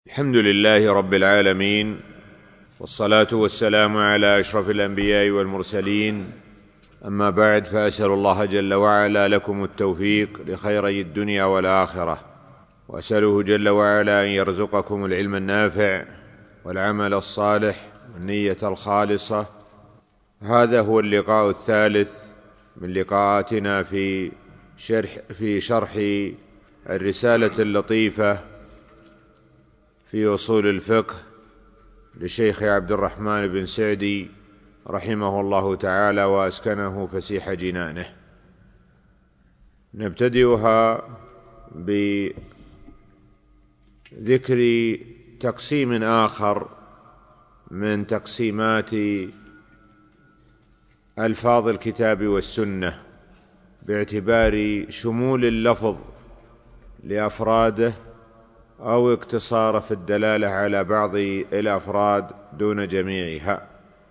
الحمد لله رب العالمين، والصلاة والسلام على أشرف الأنبياء والمرسلين. أما بعد، فأسأل الله جل وعلا لكم التوفيق لخيري الدنيا والآخرة، وأسأله جل وعلا أن يرزقكم العلم النافع والعمل الصالح والنية الخالصة. هذا هو اللقاء الثالث من لقاءاتنا في شرح الرسالة اللطيفة في أصول الفقه للشيخ عبد الرحمن بن سعدي رحمه الله تعالى وأسكنه فسيح جنانه. نبتدئها بذكر تقسيم آخر من تقسيمات ألفاظ الكتاب والسنة، باعتبار شمول اللفظ لأفراده أو اقتصار في الدلالة على بعض الأفراد دون جميعها.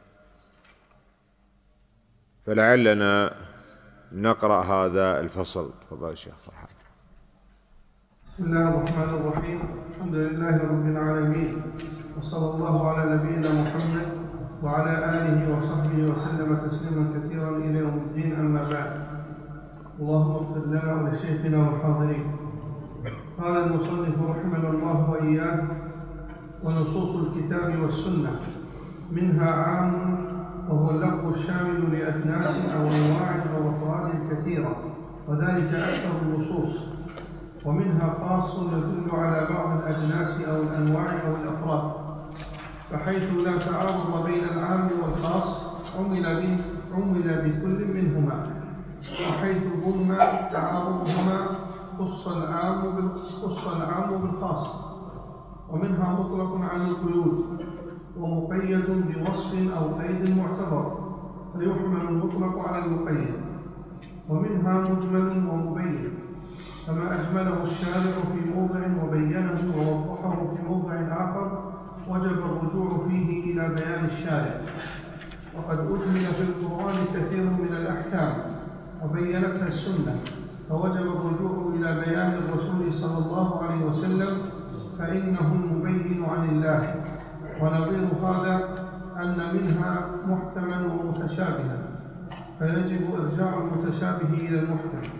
فلعلنا نقرأ هذا الفصل. تفضل الشيخ فرحان. بسم الله الرحمن الرحيم. الحمد لله رب العالمين، وصلى الله على نبينا محمد وعلى آله وصحبه وسلم تسليما كثيرا إلى يوم الدين. أما بعد، اللهم اغفر لنا ولشيخنا والحاضرين. قال المصنف رحمه الله وإياه: ونصوص الكتاب والسنة منها عام، وهو اللفظ الشامل لأجناس أو أنواع أو أفراد كثيرة، وذلك أكثر النصوص. ومنها خاص يدل على بعض الأجناس أو الأنواع أو الأفراد، فحيث لا تعارض بين العام والخاص عمل بكل منهما، وحيث ظلم تعارضهما خص العام بالخاص. ومنها مطلق عن القيود، ومقيد بوصف أو قيد معتبر، فيحمل المطلق على المقيد. ومنها مجمل ومبين، فما أجمله الشارع في موضع وبينه ووضحه في موضع آخر وجب الرجوع فيه إلى بيان الشارع. وقد أجمل في القرآن كثير من الأحكام وبينتها السنة، فوجب الرجوع إلى بيان الرسول صلى الله عليه وسلم، فإنه المبين عن الله. ونظير هذا أن منها محكما ومتشابها، فيجب إرجاع المتشابه إلى المحكم.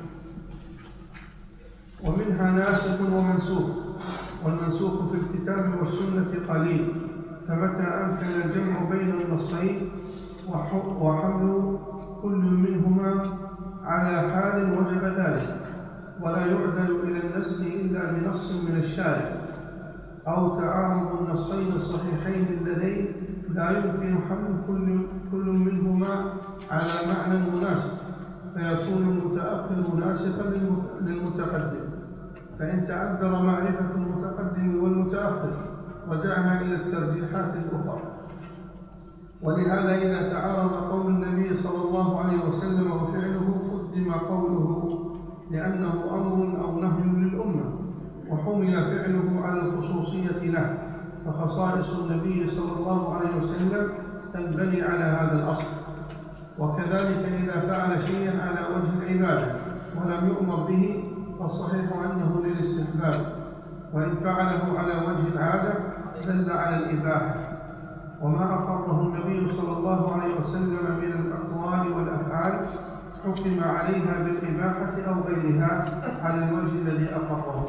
ومنها ناسخ ومنسوخ، والمنسوخ في الكتاب والسنة قليل، فمتى أمكن الجمع بين النصين وحمل كل منهما على حال وجب ذلك، ولا يعدل إلى النسخ إلا بنص من الشارع، أو تعارض النصين الصحيحين اللذين لا يمكن حمل كل منهما على معنى مناسب، فيكون المتأخر ناسخا للمتقدم. فإن تعذر معرفة المتقدم والمتأخر رجعنا إلى الترجيحات الأخرى. ولهذا إذا تعارض قول النبي صلى الله عليه وسلم وفعله قدم قوله، لأنه أمر أو نهي للأمة، وحمل فعله على الخصوصية له، فخصائص النبي صلى الله عليه وسلم تنبني على هذا الأصل. وكذلك إذا فعل شيئا على وجه العبادة ولم يؤمر به، فالصحيح أنه للاستحباب، وإن فعله على وجه العادة دل على الإباحة. وما أقره النبي صلى الله عليه وسلم من الأقوال والأفعال حكم عليها بالإباحة أو غيرها على الوجه الذي أقره.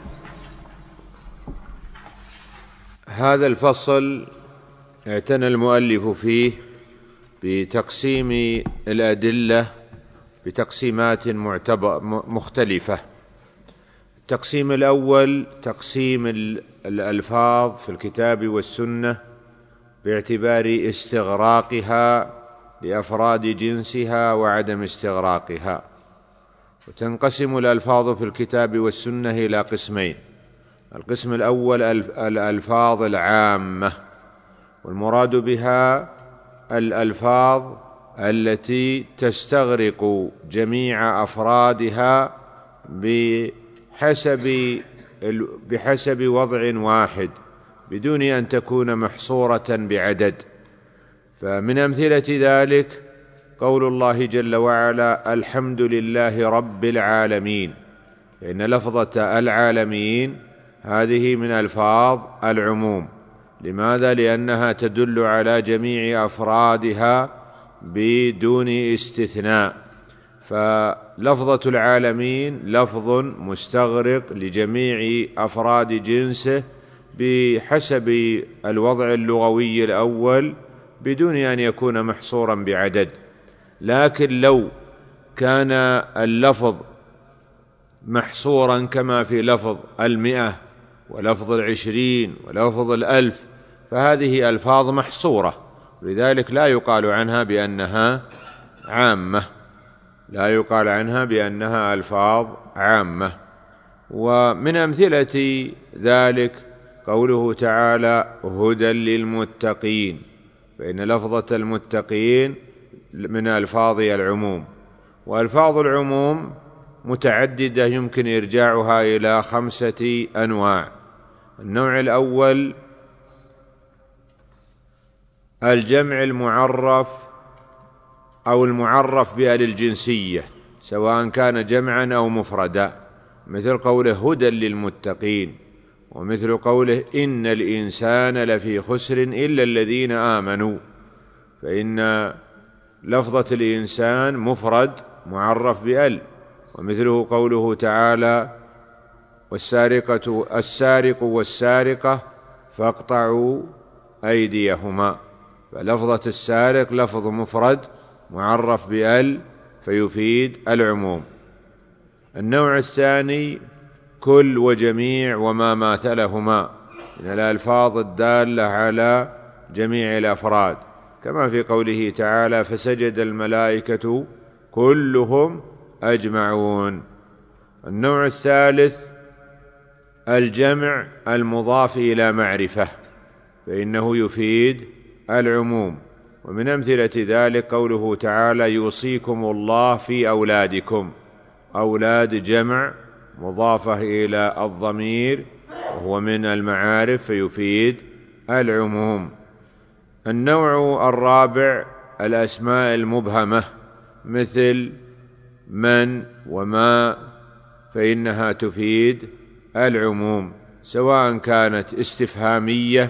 هذا الفصل اعتنى المؤلف فيه بتقسيم الأدلة بتقسيمات مختلفة. التقسيم الأول تقسيم الألفاظ في الكتاب والسنة باعتبار استغراقها لأفراد جنسها وعدم استغراقها. وتنقسم الألفاظ في الكتاب والسنة إلى قسمين: القسم الأول الألفاظ العامة، والمراد بها الألفاظ التي تستغرق جميع أفرادها بحسب وضع واحد بدون أن تكون محصورة بعدد. فمن أمثلة ذلك قول الله جل وعلا: الحمد لله رب العالمين، فإن لفظة العالمين هذه من ألفاظ العموم. لماذا؟ لأنها تدل على جميع أفرادها بدون استثناء. فلفظة العالمين لفظ مستغرق لجميع أفراد جنسه بحسب الوضع اللغوي الأول بدون أن يكون محصورا بعدد. لكن لو كان اللفظ محصورا كما في لفظ 100 ولفظ 20 ولفظ 1000 فهذه ألفاظ محصورة، لذلك لا يقال عنها بأنها عامة، لا يقال عنها بأنها ألفاظ عامة. ومن أمثلة ذلك قوله تعالى هدى للمتقين، فإن لفظة المتقين من ألفاظ العموم. وألفاظ العموم متعددة يمكن إرجاعها إلى 5 أنواع. النوع الأول الجمع المعرف أو المعرف بأل الجنسية، سواء كان جمعا أو مفردا، مثل قوله هدى للمتقين، ومثل قوله إن الإنسان لفي خسر إلا الذين آمنوا، فإن لفظة الإنسان مفرد معرف بأل. ومثله قوله تعالى السارق والسارقة فاقطعوا أيديهما، فلفظة السارق لفظ مفرد معرف بأل فيفيد العموم. النوع الثاني كل وجميع وما ماثلهما من الألفاظ الدالة على جميع الأفراد، كما في قوله تعالى فسجد الملائكة كلهم أجمعون. النوع الثالث الجمع المضاف إلى معرفة، فإنه يفيد العموم. ومن أمثلة ذلك قوله تعالى يوصيكم الله في أولادكم، أولاد جمع مضافة إلى الضمير وهو من المعارف فيفيد العموم. النوع الرابع الأسماء المبهمة مثل من وما، فإنها تفيد العموم، سواء كانت استفهامية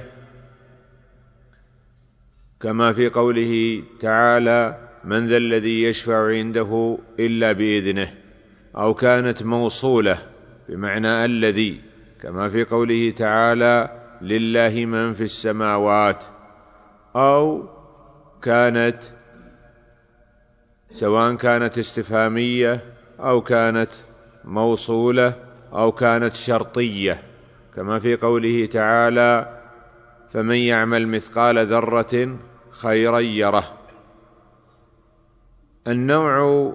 كما في قوله تعالى من ذا الذي يشفع عنده إلا بإذنه، أو كانت موصولة بمعنى الذي كما في قوله تعالى لله من في السماوات، أو كانت سواء كانت استفهامية أو كانت موصولة أو كانت شرطية كما في قوله تعالى فمن يعمل مثقال ذرة خيرا يره. النوع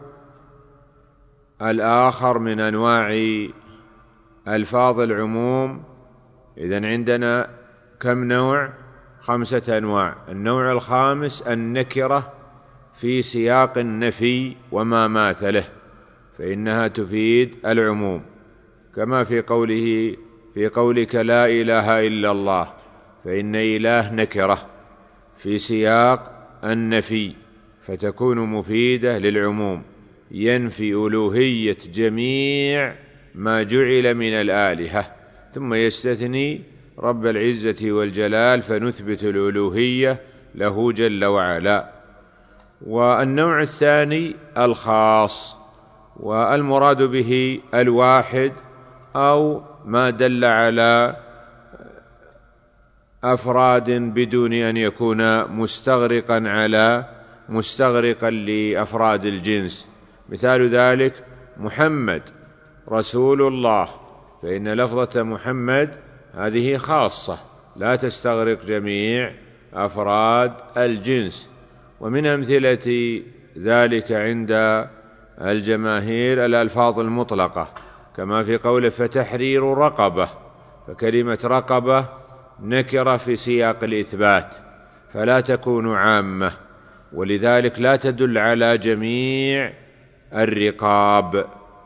الآخر من أنواع ألفاظ العموم، إذن عندنا كم نوع؟ 5 أنواع. النوع الخامس النكرة في سياق النفي وما ماثله، فإنها تفيد العموم، كما في قولك لا إله إلا الله، فإن إله نكرة في سياق النفي فتكون مفيدة للعموم، ينفي ألوهية جميع ما جعل من الآلهة، ثم يستثني رب العزة والجلال فنثبت الألوهية له جل وعلا. والنوع الثاني الخاص، والمراد به الواحد أو ما دل على أفراد بدون أن يكون مستغرقا لأفراد الجنس. مثال ذلك محمد رسول الله، فإن لفظة محمد هذه خاصة لا تستغرق جميع أفراد الجنس. ومن أمثلة ذلك عند الجماهير الألفاظ المطلقة، كما في قوله فتحرير رقبة، فكلمة رقبة نكرة في سياق الإثبات فلا تكون عامة، ولذلك لا تدل على جميع الرقاب.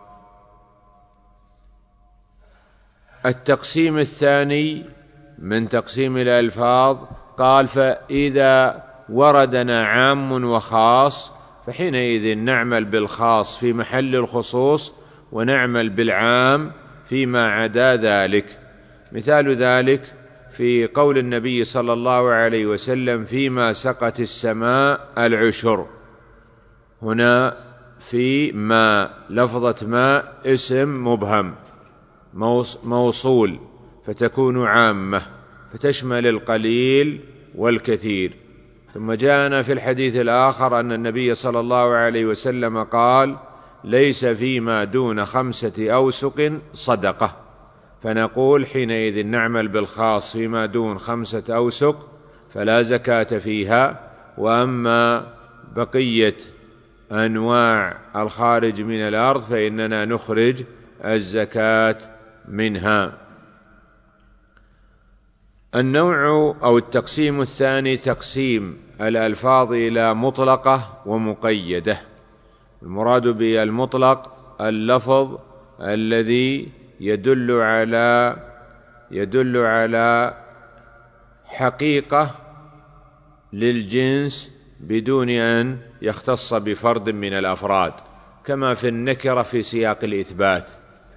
التقسيم الثاني من تقسيم الألفاظ قال فإذا وردنا عام وخاص فحينئذ نعمل بالخاص في محل الخصوص ونعمل بالعام فيما عدا ذلك. مثال ذلك في قول النبي صلى الله عليه وسلم: فيما سقت السماء العشر. هنا في ماء، لفظة ماء اسم مبهم موصول، فتكون عامة فتشمل القليل والكثير. ثم جاءنا في الحديث الآخر أن النبي صلى الله عليه وسلم قال: ليس فيما دون 5 أوسق صدقة. فنقول حينئذ نعمل بالخاص: فيما دون 5 أوسق فلا زكاة فيها، وأما بقية أنواع الخارج من الأرض فإننا نخرج الزكاة منها. النوع أو التقسيم الثاني تقسيم الألفاظ إلى مطلقة ومقيدة. المراد بالمطلق اللفظ الذي يدل على حقيقة للجنس بدون أن يختص بفرد من الأفراد، كما في النكرة في سياق الإثبات،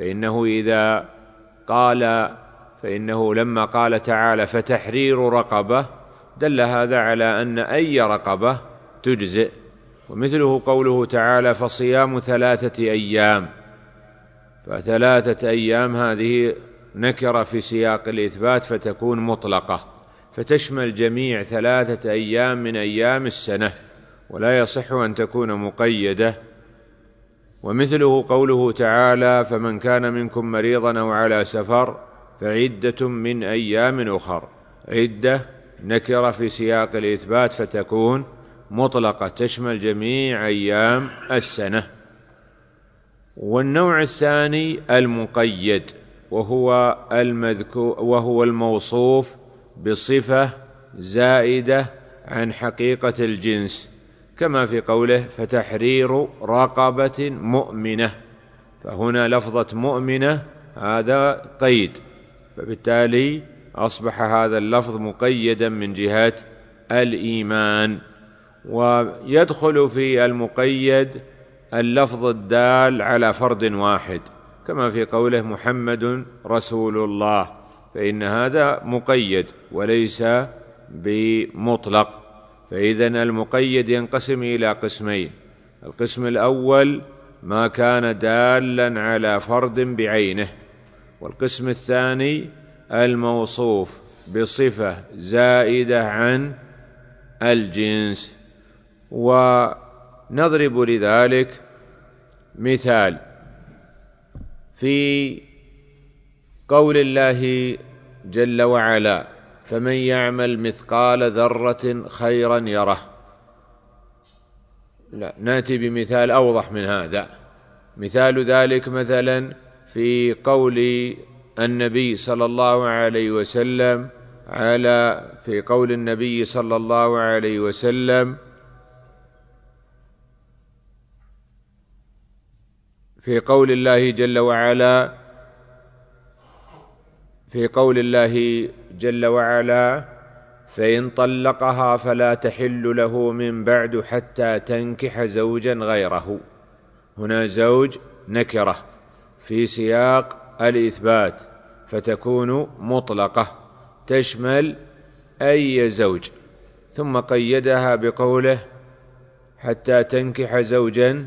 فإنه لما قال تعالى: فتحرير رقبة، دل هذا على أن أي رقبة تجزئ. ومثله قوله تعالى: فصيام 3 أيام، ف3 أيام هذه نكرة في سياق الإثبات فتكون مطلقة، فتشمل جميع 3 أيام من أيام السنة، ولا يصح أن تكون مقيدة. ومثله قوله تعالى: فمن كان منكم مريضا أو على سفر فعدة من أيام أخر. عدة نكرة في سياق الإثبات فتكون مطلقة، تشمل جميع أيام السنة. والنوع الثاني المقيد، وهو الموصوف بصفة زائدة عن حقيقة الجنس، كما في قوله: فتحرير رقبة مؤمنة. فهنا لفظة مؤمنة هذا قيد، فبالتالي أصبح هذا اللفظ مقيدا من جهة الإيمان. ويدخل في المقيد اللفظ الدال على فرد واحد، كما في قوله: محمد رسول الله، فإن هذا مقيد وليس بمطلق. فإذن المقيد ينقسم إلى قسمين: القسم الأول ما كان دالا على فرد بعينه، والقسم الثاني الموصوف بصفة زائدة عن الجنس. ونضرب لذلك مثال في قول الله جل وعلا: فمن يعمل مثقال ذرة خيرا يره. لا، نأتي بمثال أوضح من هذا. مثال ذلك مثلا في قول النبي صلى الله عليه وسلم في قول النبي صلى الله عليه وسلم في قول الله جل وعلا: فإن طلقها فلا تحل له من بعد حتى تنكح زوجا غيره. هنا زوج نكرة في سياق الإثبات فتكون مطلقة، تشمل أي زوج، ثم قيدها بقوله: حتى تنكح زوجا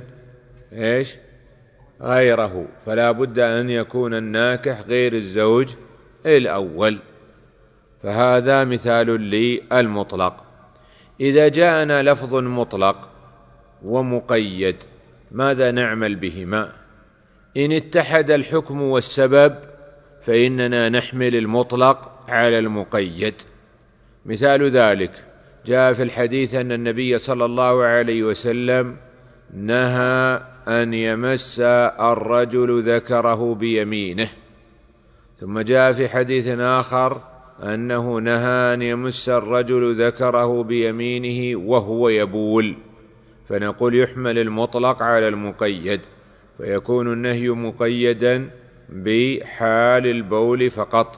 غيره، فلا بد أن يكون الناكح غير الزوج الأول. فهذا مثال للمطلق. إذا جاءنا لفظ مطلق ومقيد ماذا نعمل بهما؟ إن اتحد الحكم والسبب فإننا نحمل المطلق على المقيد. مثال ذلك جاء في الحديث أن النبي صلى الله عليه وسلم نهى أن يمس الرجل ذكره بيمينه، ثم جاء في حديث آخر أنه نهى أن يمس الرجل ذكره بيمينه وهو يبول. فنقول يحمل المطلق على المقيد، فيكون النهي مقيدا بحال البول فقط.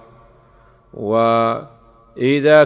وإذا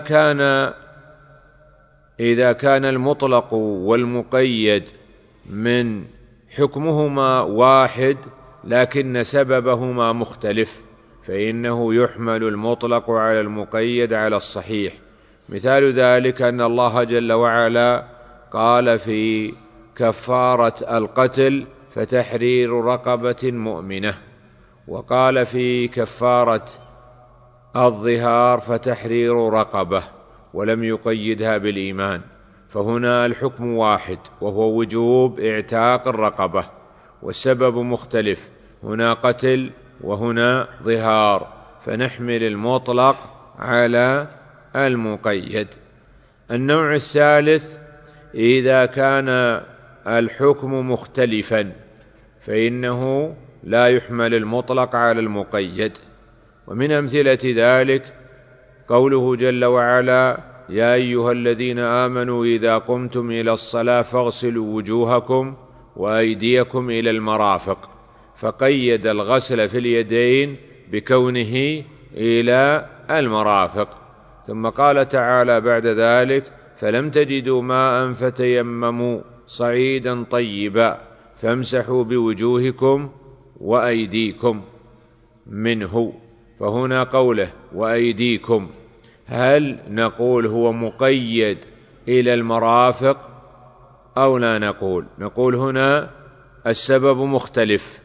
كان المطلق والمقيد من حكمهما واحد لكن سببهما مختلف، فإنه يحمل المطلق على المقيد على الصحيح. مثال ذلك أن الله جل وعلا قال في كفارة القتل فتحرير رقبة مؤمنة، وقال في كفارة الظهار فتحرير رقبة، ولم يقيدها بالإيمان، فهنا الحكم واحد وهو وجوب اعتاق الرقبة، والسبب مختلف، هنا قتل وهنا ظهار، فنحمل المطلق على المقيد. النوع الثالث إذا كان الحكم مختلفا فإنه لا يحمل المطلق على المقيد. ومن أمثلة ذلك قوله جل وعلا: يا أيها الذين آمنوا إذا قمتم إلى الصلاة فاغسلوا وجوهكم وأيديكم إلى المرافق، فقيد الغسل في اليدين بكونه إلى المرافق. ثم قال تعالى بعد ذلك: فلم تجدوا ماء فتيمموا صعيدا طيبا فامسحوا بوجوهكم وأيديكم منه. فهنا قوله وأيديكم، هل نقول هو مقيد إلى المرافق أو لا نقول؟ نقول هنا السبب مختلف،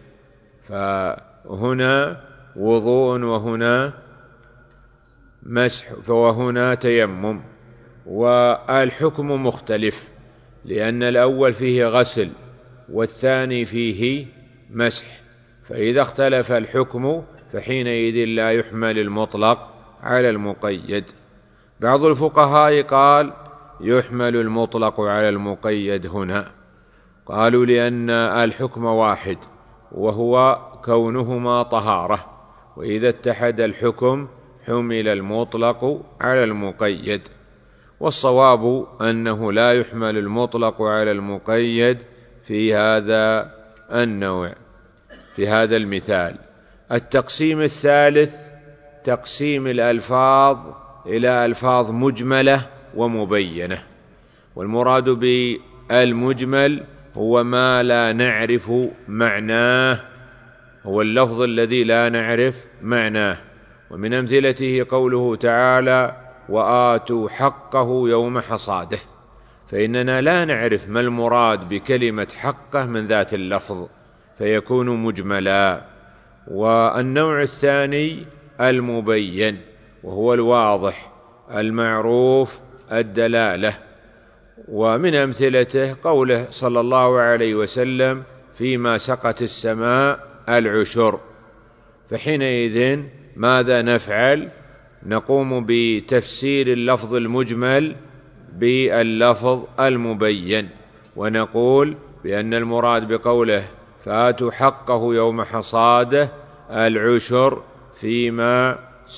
فهنا وضوء وهنا مسح وهنا تيمم، والحكم مختلف، لأن الأول فيه غسل والثاني فيه مسح، فإذا اختلف الحكم فحينئذ لا يحمل المطلق على المقيد. بعض الفقهاء قال يحمل المطلق على المقيد هنا، قالوا لأن الحكم واحد وهو كونهما طهارة، وإذا اتحد الحكم حمل المطلق على المقيد. والصواب أنه لا يحمل المطلق على المقيد في هذا النوع، في هذا المثال. التقسيم الثالث تقسيم الألفاظ إلى ألفاظ مجملة ومبينة. والمراد بالمجمل هو ما لا نعرف معناه، هو اللفظ الذي لا نعرف معناه. ومن أمثلته قوله تعالى: وآتوا حقه يوم حصاده، فإننا لا نعرف ما المراد بكلمة حقه من ذات اللفظ فيكون مجملا. والنوع الثاني المبين، وهو الواضح المعروف الدلالة. ومن أمثلته قوله صلى الله عليه وسلم: فيما سقت السماء العشر. فحينئذ ماذا نفعل؟ نقوم بتفسير اللفظ المجمل باللفظ المبين، ونقول بأن المراد بقوله فآتوا حقه يوم حصاده العشر فيما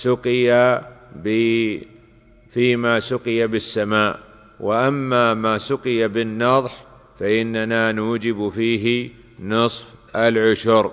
سقي بالسماء، وأما ما سقي بالنضح فإننا نوجب فيه نصف العشر.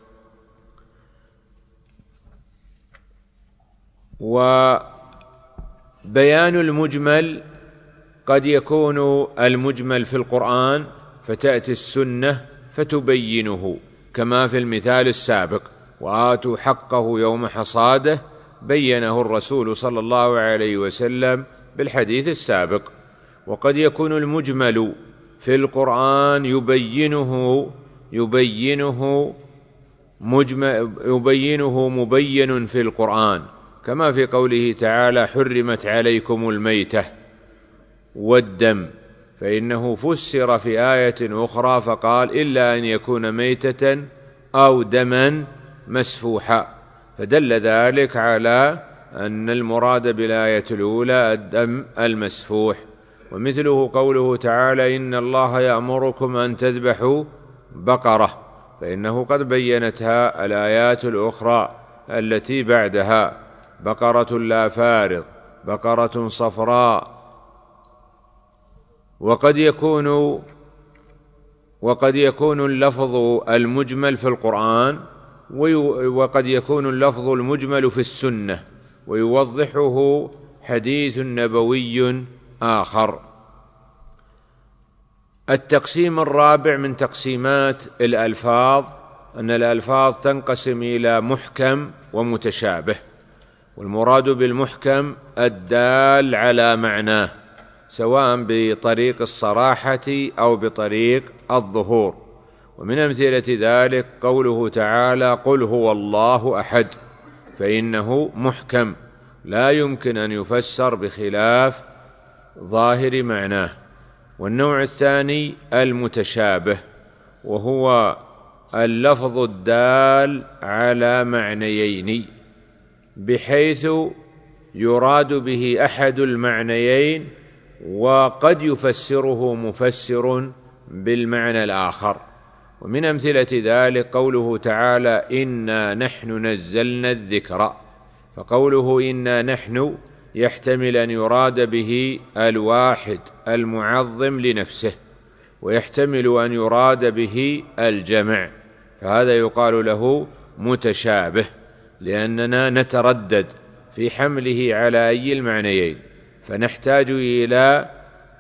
وبيان المجمل قد يكون المجمل في القرآن فتأتي السنة فتبينه، كما في المثال السابق: وآتوا حقه يوم حصاده، بينه الرسول صلى الله عليه وسلم بالحديث السابق. وقد يكون المجمل في القرآن يبينه مبين في القرآن، كما في قوله تعالى: حرمت عليكم الميتة والدم، فإنه فسر في آية أخرى فقال: إلا أن يكون ميتة أو دما مسفوحا، فدل ذلك على أن المراد بالآية الأولى الدم المسفوح. ومثله قوله تعالى: إن الله يأمركم أن تذبحوا بقرة، فإنه قد بينتها الآيات الأخرى التي بعدها: بقرة لا فارض، بقرة صفراء. وقد يكون اللفظ المجمل في القرآن، وقد يكون اللفظ المجمل في السنة، ويوضحه حديث نبوي آخر. التقسيم الرابع من تقسيمات الألفاظ أن الألفاظ تنقسم إلى محكم ومتشابه، والمراد بالمحكم الدال على معناه سواء بطريق الصراحة أو بطريق الظهور. ومن أمثلة ذلك قوله تعالى: قل هو الله أحد، فإنه محكم لا يمكن أن يفسر بخلاف ظاهر معناه. والنوع الثاني المتشابه، وهو اللفظ الدال على معنيين بحيث يراد به أحد المعنيين وقد يفسره مفسر بالمعنى الآخر. ومن أمثلة ذلك قوله تعالى: إنا نحن نزلنا الذكر، فقوله إنا نحن يحتمل أن يراد به الواحد المعظم لنفسه، ويحتمل أن يراد به الجمع، فهذا يقال له متشابه، لأننا نتردد في حمله على أي المعنيين، فنحتاج إلى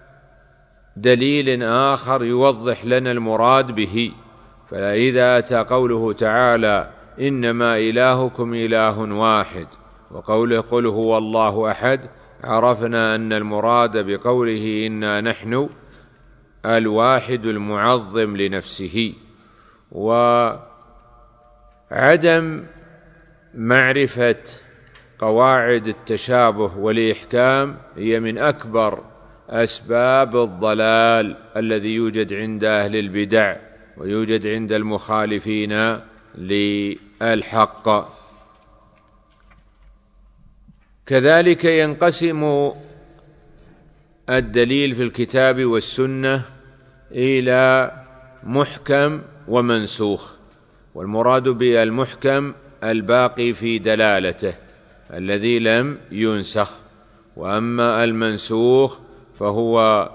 دليل آخر يوضح لنا المراد به. فإذا أتى قوله تعالى: إنما إلهكم إله واحد، وقوله: قل هو الله أحد، عرفنا أن المراد بقوله إنا نحن الواحد المعظم لنفسه. وعدم معرفة قواعد التشابه والإحكام هي من أكبر أسباب الضلال الذي يوجد عند أهل البدع ويوجد عند المخالفين للحق. كذلك ينقسم الدليل في الكتاب والسنة إلى محكم ومنسوخ، والمراد بالمحكم الباقي في دلالته الذي لم ينسخ، وأما المنسوخ فهو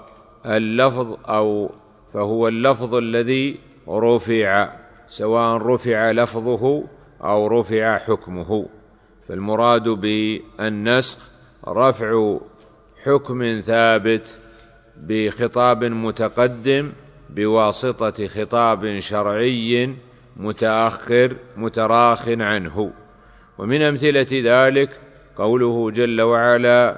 اللفظ الذي رفع، سواء رفع لفظه أو رفع حكمه. فالمراد بالنسخ رفع حكم ثابت بخطاب متقدم بواسطة خطاب شرعي متأخر متراخ عنه. ومن أمثلة ذلك قوله جل وعلا: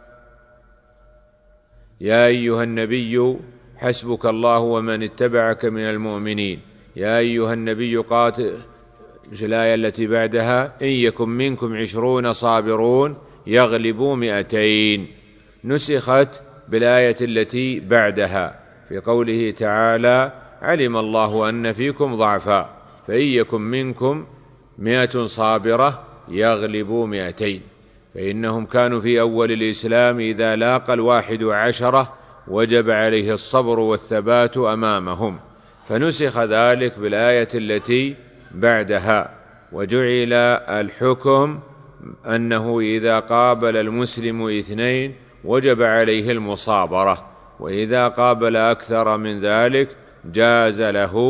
يا أيها النبي حسبك الله ومن اتبعك من المؤمنين، يا أيها النبي قاتل، الآية التي بعدها: إن يكن منكم 20 صابرون يغلبوا 200، نسخت بالآية التي بعدها في قوله تعالى: علم الله أن فيكم ضعفا فإن يكن منكم 100 صابرة يغلبوا 200. فإنهم كانوا في أول الإسلام إذا لاقى 11 وجب عليه الصبر والثبات أمامهم، فنسخ ذلك بالآية التي بعدها، وجعل الحكم أنه إذا قابل المسلم 2 وجب عليه المصابرة، وإذا قابل أكثر من ذلك جاز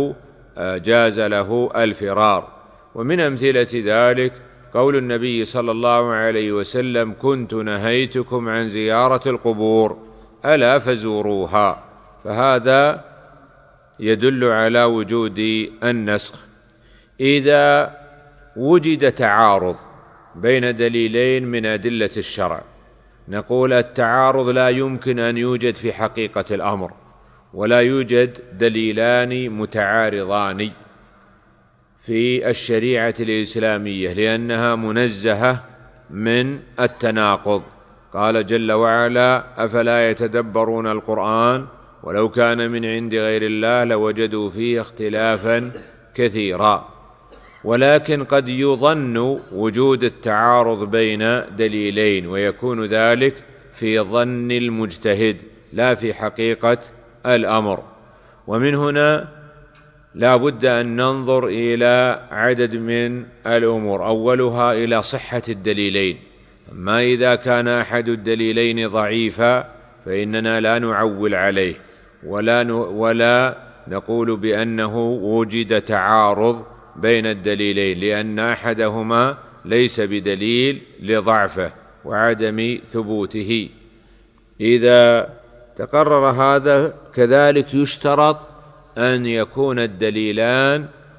له الفرار. ومن أمثلة ذلك قول النبي صلى الله عليه وسلم: كنت نهيتكم عن زيارة القبور ألا فزوروها، فهذا يدل على وجود النسخ. إذا وجد تعارض بين دليلين من أدلة الشرع، نقول التعارض لا يمكن أن يوجد في حقيقة الأمر، ولا يوجد دليلان متعارضان في الشريعة الإسلامية، لأنها منزهة من التناقض. قال جل وعلا: أفلا يتدبرون القرآن ولو كان من عند غير الله لوجدوا فيه اختلافا كثيرا. ولكن قد يظن وجود التعارض بين دليلين، ويكون ذلك في ظن المجتهد لا في حقيقة الأمر. ومن هنا لا بد أن ننظر إلى عدد من الأمور، أولها إلى صحة الدليلين. أما إذا كان أحد الدليلين ضعيفا فإننا لا نعول عليه ولا نقول بأنه وجد تعارض بين الدليلين، لأن أحدهما ليس بدليل لضعفه وعدم ثبوته. إذا تقرر هذا كذلك يشترط أن يكون الدليلان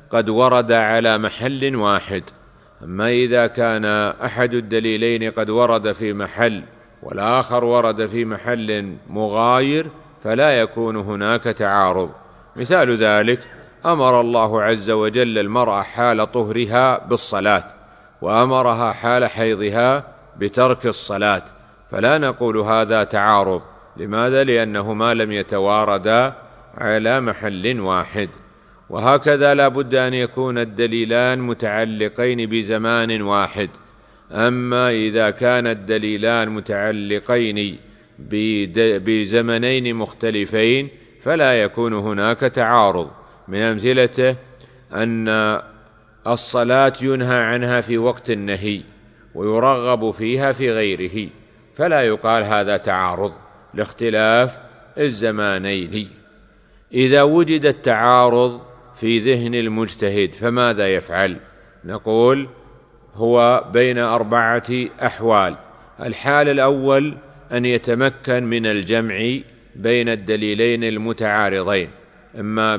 قد ورد على محل واحد. أما إذا كان أحد الدليلين قد ورد في محل والآخر ورد في محل مغاير فلا يكون هناك تعارض. مثال ذلك: أمر الله عز وجل المرأة حال طهرها بالصلاة، وأمرها حال حيضها بترك الصلاة، فلا نقول هذا تعارض. لماذا؟ لأنهما لم يتواردا على محل واحد. وهكذا لا بد أن يكون الدليلان متعلقين بزمان واحد. أما إذا كان الدليلان متعلقين بزمنين مختلفين فلا يكون هناك تعارض. من أمثلته أن الصلاة ينهى عنها في وقت النهي ويرغب فيها في غيره، فلا يقال هذا تعارض لاختلاف الزمانين. إذا وجد التعارض في ذهن المجتهد فماذا يفعل؟ نقول هو بين 4 أحوال. الحال الأول أن يتمكن من الجمع بين الدليلين المتعارضين، إما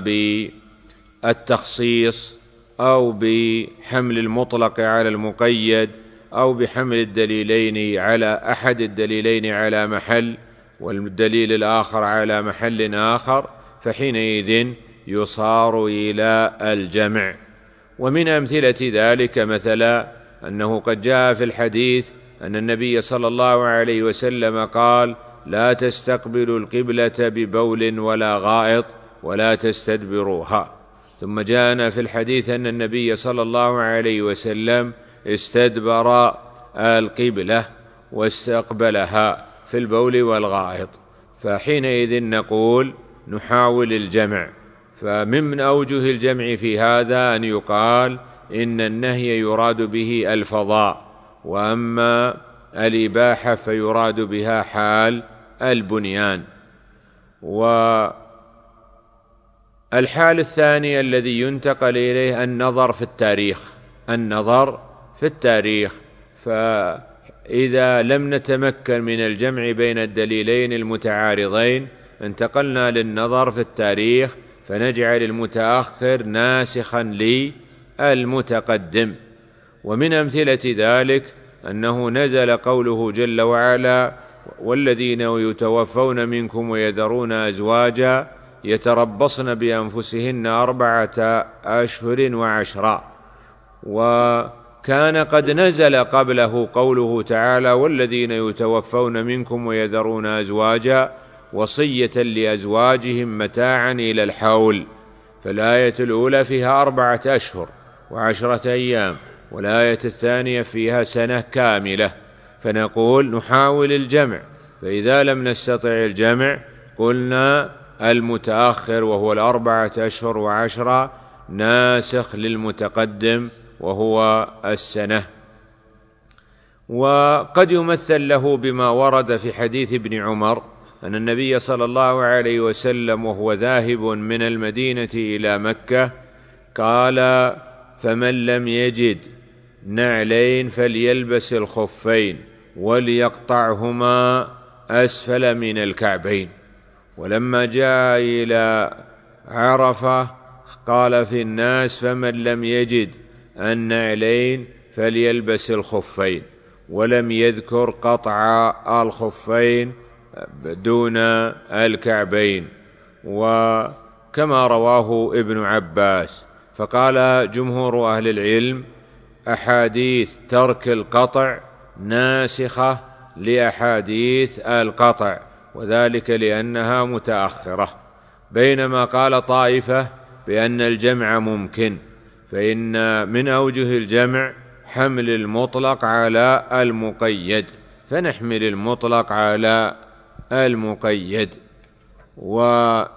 بالتخصيص أو بحمل المطلق على المقيد أو بحمل الدليلين على أحد الدليلين على محل والدليل الآخر على محل آخر، فحينئذ يصار إلى الجمع. ومن أمثلة ذلك مثلا أنه قد جاء في الحديث أن النبي صلى الله عليه وسلم قال: لا تستقبلوا القبلة ببول ولا غائط ولا تستدبروها. ثم جاءنا في الحديث أن النبي صلى الله عليه وسلم استدبر القبلة واستقبلها في البول والغائط، فحينئذ نقول نحاول الجمع. فمن أوجه الجمع في هذا أن يقال إن النهي يراد به الفضاء، وأما الإباحة فيراد بها حال البنيان. والحال الثاني الذي ينتقل إليه النظر في التاريخ. فإذا لم نتمكن من الجمع بين الدليلين المتعارضين انتقلنا للنظر في التاريخ، فنجعل المتأخر ناسخا للمتقدم. ومن أمثلة ذلك أنه نزل قوله جل وعلا: والذين يتوفون منكم ويذرون أزواجا يتربصن بأنفسهن 4 أشهر و10. وكان قد نزل قبله قوله تعالى: والذين يتوفون منكم ويذرون أزواجا وصية لأزواجهم متاعا إلى الحول. فالآية الأولى فيها 4 أشهر و10 أيام، والآية الثانية فيها سنة كاملة. فنقول نحاول الجمع، فإذا لم نستطع الجمع قلنا المتأخر وهو 4 أشهر و10 ناسخ للمتقدم وهو السنة. وقد يمثل له بما ورد في حديث ابن عمر أن النبي صلى الله عليه وسلم وهو ذاهب من المدينة إلى مكة قال: فمن لم يجد نعلين فليلبس الخفين وليقطعهما أسفل من الكعبين. ولما جاء إلى عرفة قال في الناس: فمن لم يجد النعلين فليلبس الخفين، ولم يذكر قطع الخفين دون الكعبين. وكما رواه ابن عباس. فقال جمهور أهل العلم: أحاديث ترك القطع ناسخة لأحاديث القطع، وذلك لأنها متأخرة. بينما قال طائفة بأن الجمع ممكن، فإن من أوجه الجمع حمل المطلق على المقيد، فنحمل المطلق على المقيد. والحال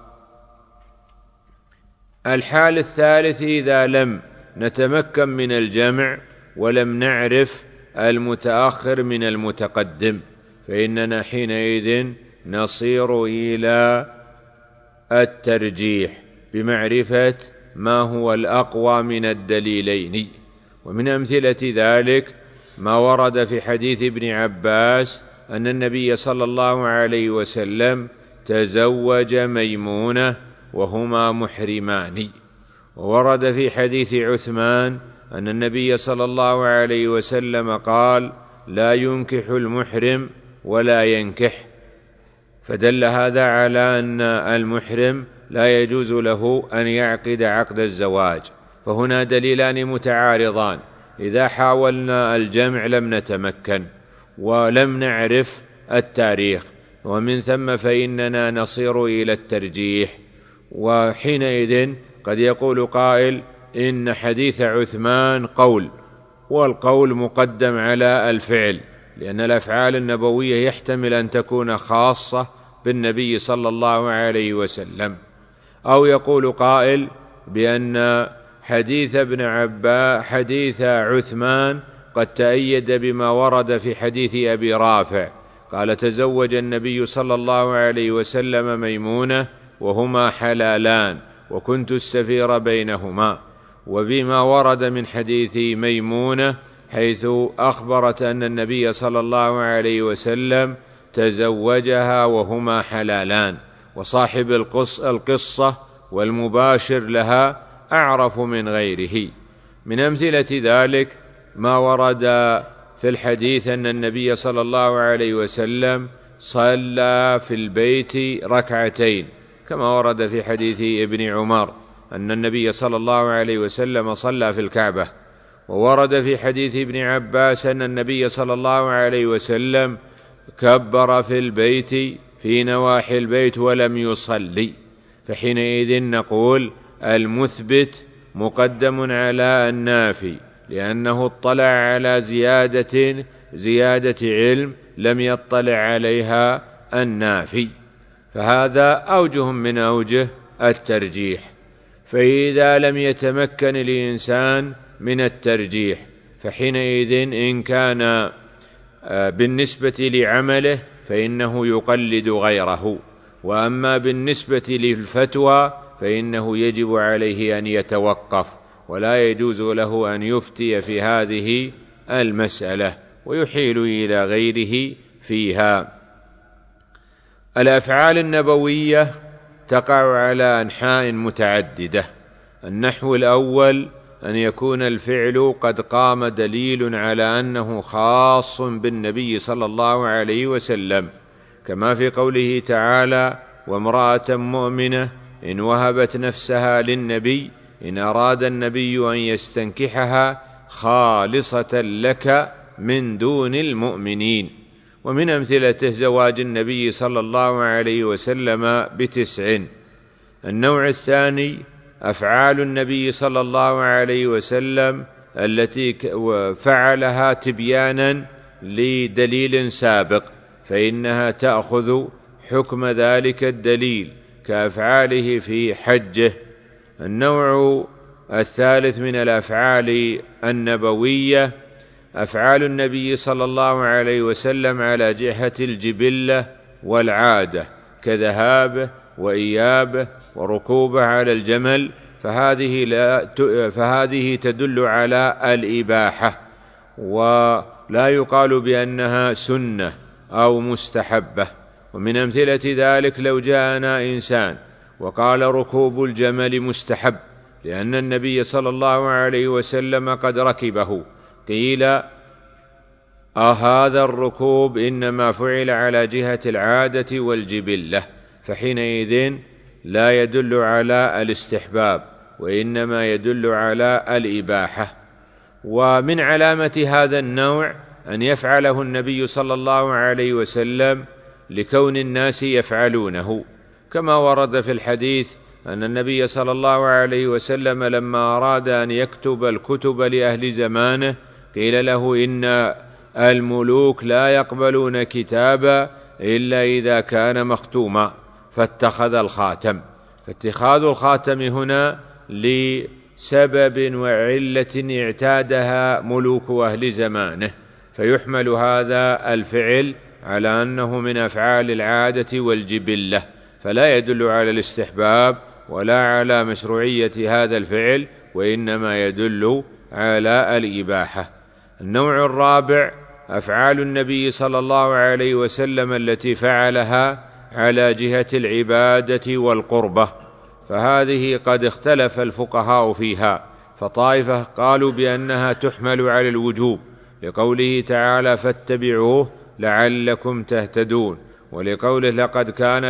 الثالث إذا لم نتمكن من الجمع ولم نعرف المتأخر من المتقدم، فإننا حينئذ نصير إلى الترجيح بمعرفة ما هو الأقوى من الدليلين. ومن أمثلة ذلك ما ورد في حديث ابن عباس أن النبي صلى الله عليه وسلم تزوج ميمونة وهما محرمان، وورد في حديث عثمان أن النبي صلى الله عليه وسلم قال: لا ينكح المحرم ولا ينكح، فدل هذا على أن المحرم لا يجوز له أن يعقد عقد الزواج. فهنا دليلان متعارضان، إذا حاولنا الجمع لم نتمكن ولم نعرف التاريخ، ومن ثم فإننا نصير إلى الترجيح. وحينئذ قد يقول قائل إن حديث عثمان قول، والقول مقدم على الفعل، لأن الأفعال النبوية يحتمل أن تكون خاصة بالنبي صلى الله عليه وسلم. أو يقول قائل بأن حديث عثمان قد تأيد بما ورد في حديث أبي رافع قال: تزوج النبي صلى الله عليه وسلم ميمونة وهما حلالان وكنت السفير بينهما، وبما ورد من حديث ميمونة حيث أخبرت أن النبي صلى الله عليه وسلم تزوجها وهما حلالان، وصاحب القصة والمباشر لها أعرف من غيره. من أمثلة ذلك ما ورد في الحديث أن النبي صلى الله عليه وسلم صلى في البيت ركعتين، كما ورد في حديث ابن عمر أن النبي صلى الله عليه وسلم صلى في الكعبة. وورد في حديث ابن عباس أن النبي صلى الله عليه وسلم كبر في البيت في نواحي البيت ولم يصلي. فحينئذ نقول المثبت مقدم على النافي، لأنه اطلع على زيادة علم لم يطلع عليها النافي. فهذا أوجه من أوجه الترجيح. فإذا لم يتمكن الإنسان من الترجيح فحينئذ إن كان بالنسبة لعمله فإنه يقلد غيره، وأما بالنسبة للفتوى فإنه يجب عليه أن يتوقف، ولا يجوز له أن يفتي في هذه المسألة ويحيل إلى غيره فيها. الأفعال النبوية تقع على أنحاء متعددة. النحو الأول أن يكون الفعل قد قام دليل على أنه خاص بالنبي صلى الله عليه وسلم، كما في قوله تعالى: وامرأة مؤمنة إن وهبت نفسها للنبي إن أراد النبي أن يستنكحها خالصة لك من دون المؤمنين. ومن أمثلته زواج النبي صلى الله عليه وسلم ب9. النوع الثاني أفعال النبي صلى الله عليه وسلم التي فعلها تبيانا لدليل سابق، فإنها تأخذ حكم ذلك الدليل كأفعاله في حجه. النوع الثالث من الأفعال النبوية أفعال النبي صلى الله عليه وسلم على جهة الجبلة والعادة، كذهابه وإيابه وركوبه على الجمل، فهذه تدل على الإباحة، ولا يقال بأنها سنة أو مستحبة. ومن أمثلة ذلك لو جاءنا إنسان وقال ركوب الجمل مستحب لأن النبي صلى الله عليه وسلم قد ركبه، قيل هذا الركوب إنما فعل على جهة العادة والجبلة، فحينئذ لا يدل على الاستحباب وإنما يدل على الإباحة. ومن علامة هذا النوع أن يفعله النبي صلى الله عليه وسلم لكون الناس يفعلونه، كما ورد في الحديث أن النبي صلى الله عليه وسلم لما أراد أن يكتب الكتب لأهل زمانه قيل له إن الملوك لا يقبلون كتابا إلا إذا كان مختوما، فاتخذ الخاتم. فاتخاذ الخاتم هنا لسبب وعلة اعتادها ملوك أهل زمانه، فيحمل هذا الفعل على أنه من أفعال العادة والجبلة، فلا يدل على الاستحباب ولا على مشروعية هذا الفعل، وإنما يدل على الإباحة. النوع الرابع أفعال النبي صلى الله عليه وسلم التي فعلها على جهة العبادة والقربة، فهذه قد اختلف الفقهاء فيها، فطائفة قالوا بأنها تحمل على الوجوب لقوله تعالى فاتبعوه لعلكم تهتدون، ولقوله لقد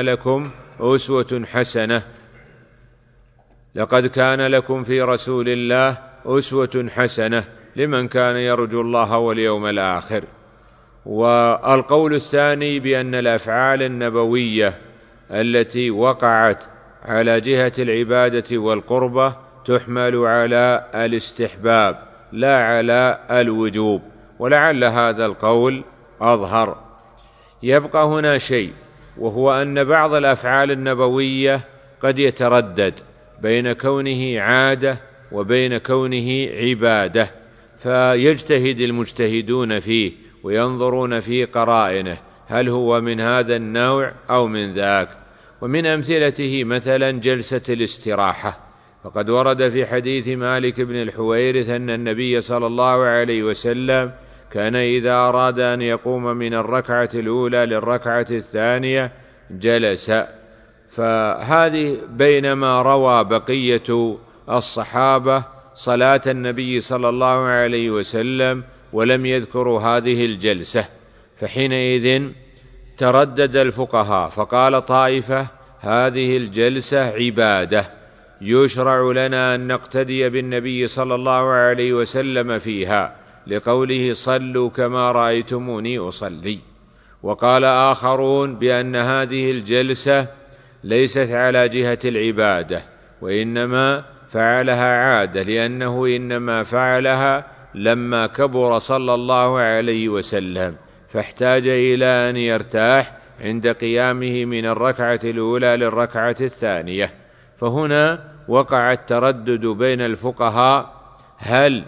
كان لكم في رسول الله أسوة حسنة لمن كان يرجو الله واليوم الآخر. والقول الثاني بأن الأفعال النبوية التي وقعت على جهة العبادة والقربة تحمل على الاستحباب لا على الوجوب، ولعل هذا القول أظهر. يبقى هنا شيء، وهو أن بعض الأفعال النبوية قد يتردد بين كونه عادة وبين كونه عبادة، فيجتهد المجتهدون فيه وينظرون في قرائنه هل هو من هذا النوع أو من ذاك. ومن أمثلته مثلا جلسة الاستراحة، فقد ورد في حديث مالك بن الحويرث أن النبي صلى الله عليه وسلم كان إذا أراد أن يقوم من الركعة الأولى للركعة الثانية جلس. فهذه بينما روى بقية الصحابة صلاة النبي صلى الله عليه وسلم ولم يذكروا هذه الجلسة، فحينئذ تردد الفقهاء، فقال طائفة هذه الجلسة عبادة يشرع لنا أن نقتدي بالنبي صلى الله عليه وسلم فيها لقوله صلوا كما رأيتموني أصلي. وقال آخرون بأن هذه الجلسة ليست على جهة العبادة، وإنما فعلها عادة، لأنه إنما فعلها لما كبر صلى الله عليه وسلم فاحتاج إلى أن يرتاح عند قيامه من الركعة الأولى للركعة الثانية. فهنا وقع التردد بين الفقهاء هل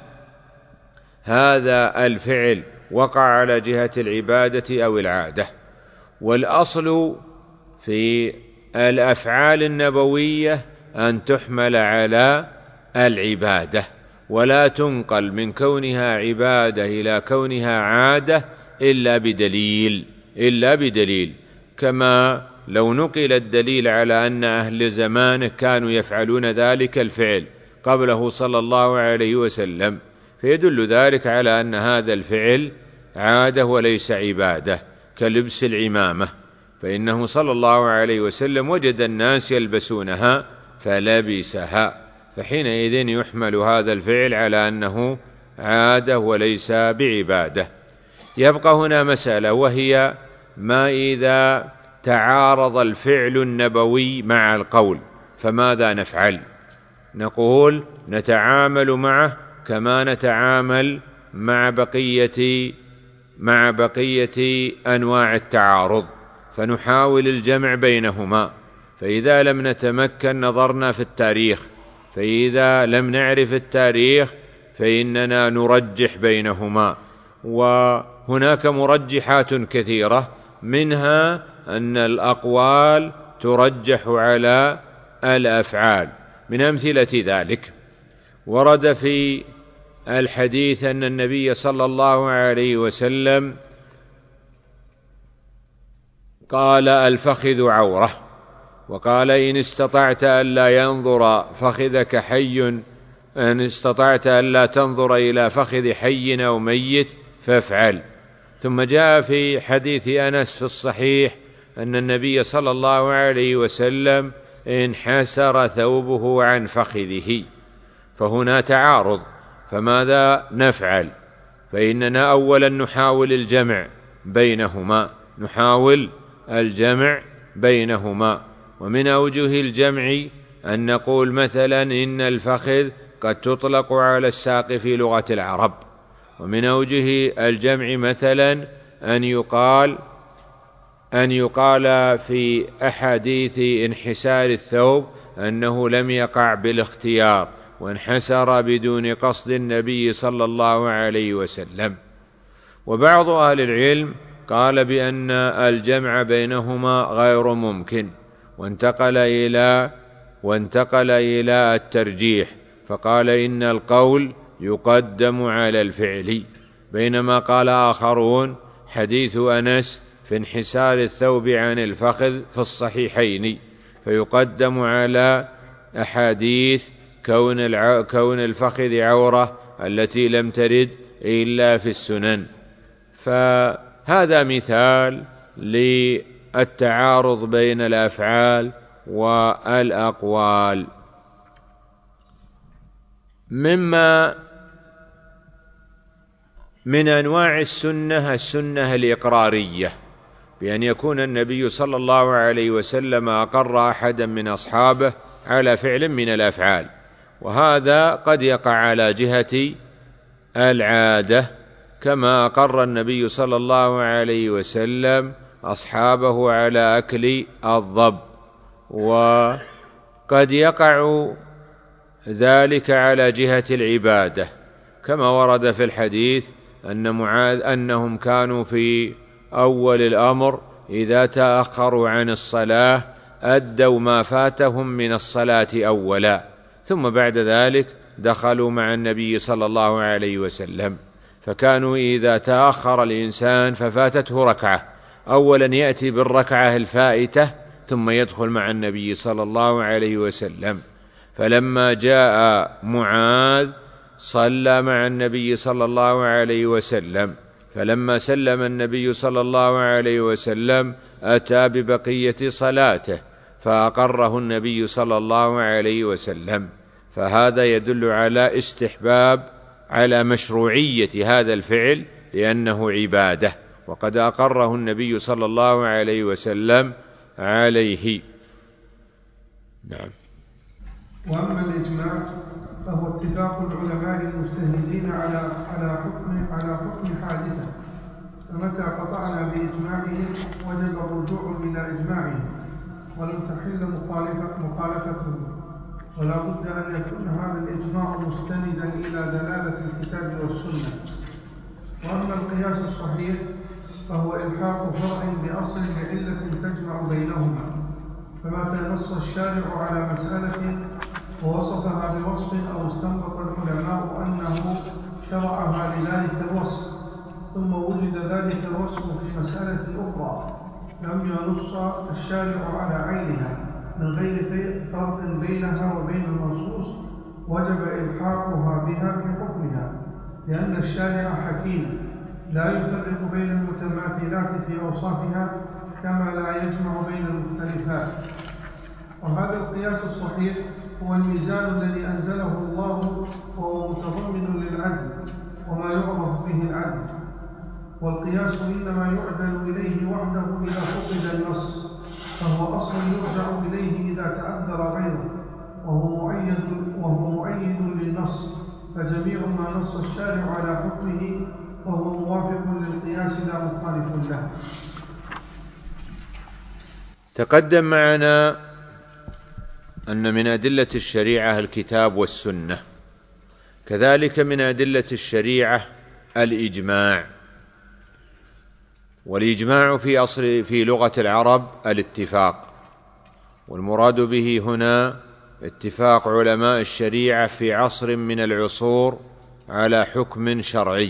هذا الفعل وقع على جهة العبادة أو العادة. والأصل في الأفعال النبوية أن تحمل على العبادة، ولا تنقل من كونها عبادة إلى كونها عادة إلا بدليل، كما لو نقل الدليل على أن أهل زمانه كانوا يفعلون ذلك الفعل قبله صلى الله عليه وسلم، فيدل ذلك على أن هذا الفعل عادة وليس عبادة، كلبس العمامة، فإنه صلى الله عليه وسلم وجد الناس يلبسونها فلبسها، فحينئذ يحمل هذا الفعل على أنه عادة وليس بعبادة. يبقى هنا مسألة، وهي ما إذا تعارض الفعل النبوي مع القول فماذا نفعل؟ نقول نتعامل معه كما نتعامل مع بقية أنواع التعارض، فنحاول الجمع بينهما، فإذا لم نتمكن نظرنا في التاريخ، فإذا لم نعرف التاريخ فإننا نرجح بينهما. وهناك مرجحات كثيرة، منها أن الأقوال ترجح على الأفعال. من أمثلة ذلك ورد في الحديث أن النبي صلى الله عليه وسلم قال الفخذ عورة، وقال إن استطعت ألا ينظر فخذك حي، إن استطعت ألا تنظر إلى فخذ حي أو ميت فافعل. ثم جاء في حديث أنس في الصحيح أن النبي صلى الله عليه وسلم انحسر ثوبه عن فخذه، فهنا تعارض، فماذا نفعل؟ فإننا أولا نحاول الجمع بينهما، ومن أوجه الجمع أن نقول مثلا إن الفخذ قد تطلق على الساق في لغة العرب، ومن أوجه الجمع مثلا أن يقال في أحاديث انحسار الثوب أنه لم يقع بالاختيار وانحسر بدون قصد النبي صلى الله عليه وسلم. وبعض أهل العلم قال بأن الجمع بينهما غير ممكن، وانتقل إلى الترجيح، فقال إن القول يقدم على الفعل، بينما قال آخرون حديث أنس في انحسار الثوب عن الفخذ في الصحيحين، فيقدم على أحاديث كون الفخذ عورة التي لم ترد إلا في السنن. فهذا مثال للتعارض بين الأفعال والأقوال. مما من أنواع السنة الإقرارية، بأن يكون النبي صلى الله عليه وسلم أقر أحدا من أصحابه على فعل من الأفعال، وهذا قد يقع على جهة العادة، كما أقر النبي صلى الله عليه وسلم أصحابه على أكل الضب، وقد يقع ذلك على جهة العبادة، كما ورد في الحديث أنهم كانوا في أول الأمر إذا تأخروا عن الصلاة أدوا ما فاتهم من الصلاة أولا، ثم بعد ذلك دخلوا مع النبي صلى الله عليه وسلم. فكانوا إذا تأخر الإنسان ففاتته ركعة أولا يأتي بالركعة الفائتة ثم يدخل مع النبي صلى الله عليه وسلم. فلما جاء معاذ صلى مع النبي صلى الله عليه وسلم، فلما سلم النبي صلى الله عليه وسلم أتى ببقية صلاته فأقره النبي صلى الله عليه وسلم. فهذا يدل على استحباب، على مشروعية هذا الفعل لأنه عبادة، وقد أقره النبي صلى الله عليه وسلم عليه. نعم. وأما الإجماع فهو اتفاق العلماء المجتهدين على حكم حادثة، فمتى قطعنا بإجماعهم وجب الرجوع إلى إجماعهم ولم تحل مخالفتهم، ولا بد أن يكون هذا الإجماع مستندا إلى دلالة الكتاب والسنة. وأما القياس الصحيح فهو إلحاق فرع بأصل لعلة تجمع بينهما، فمتى نص الشارع على مسألة ووصفها بوصف أو استنبط العلماء أنه شرعها لذلك الوصف، ثم وجد ذلك الوصف في مسألة أخرى لم ينص الشارع على عينها من غير فرق بينها وبين المنصوص، وجب إلحاقها بها في حكمها، لأن الشارع حكيم لا يفرق بين المتماثلات في أوصافها كما لا يجمع بين المختلفات. وهذا القياس الصحيح هو الميزان الذي أنزله الله، وهو متضمن للعدل وما يعرف به العدل. والقياس إنما يعدل إليه وحده إذا فقد النص، فهو أصل يرجع إليه إذا تأثر غيره، وهو مؤيد للنص، فجميع ما نص الشارع على حكمه فهو موافق للقياس لا مخالف له. تقدم معنا أن من أدلة الشريعة الكتاب والسنة، كذلك من أدلة الشريعة الإجماع. والإجماع في لغة العرب الاتفاق، والمراد به هنا اتفاق علماء الشريعة في عصر من العصور على حكم شرعي.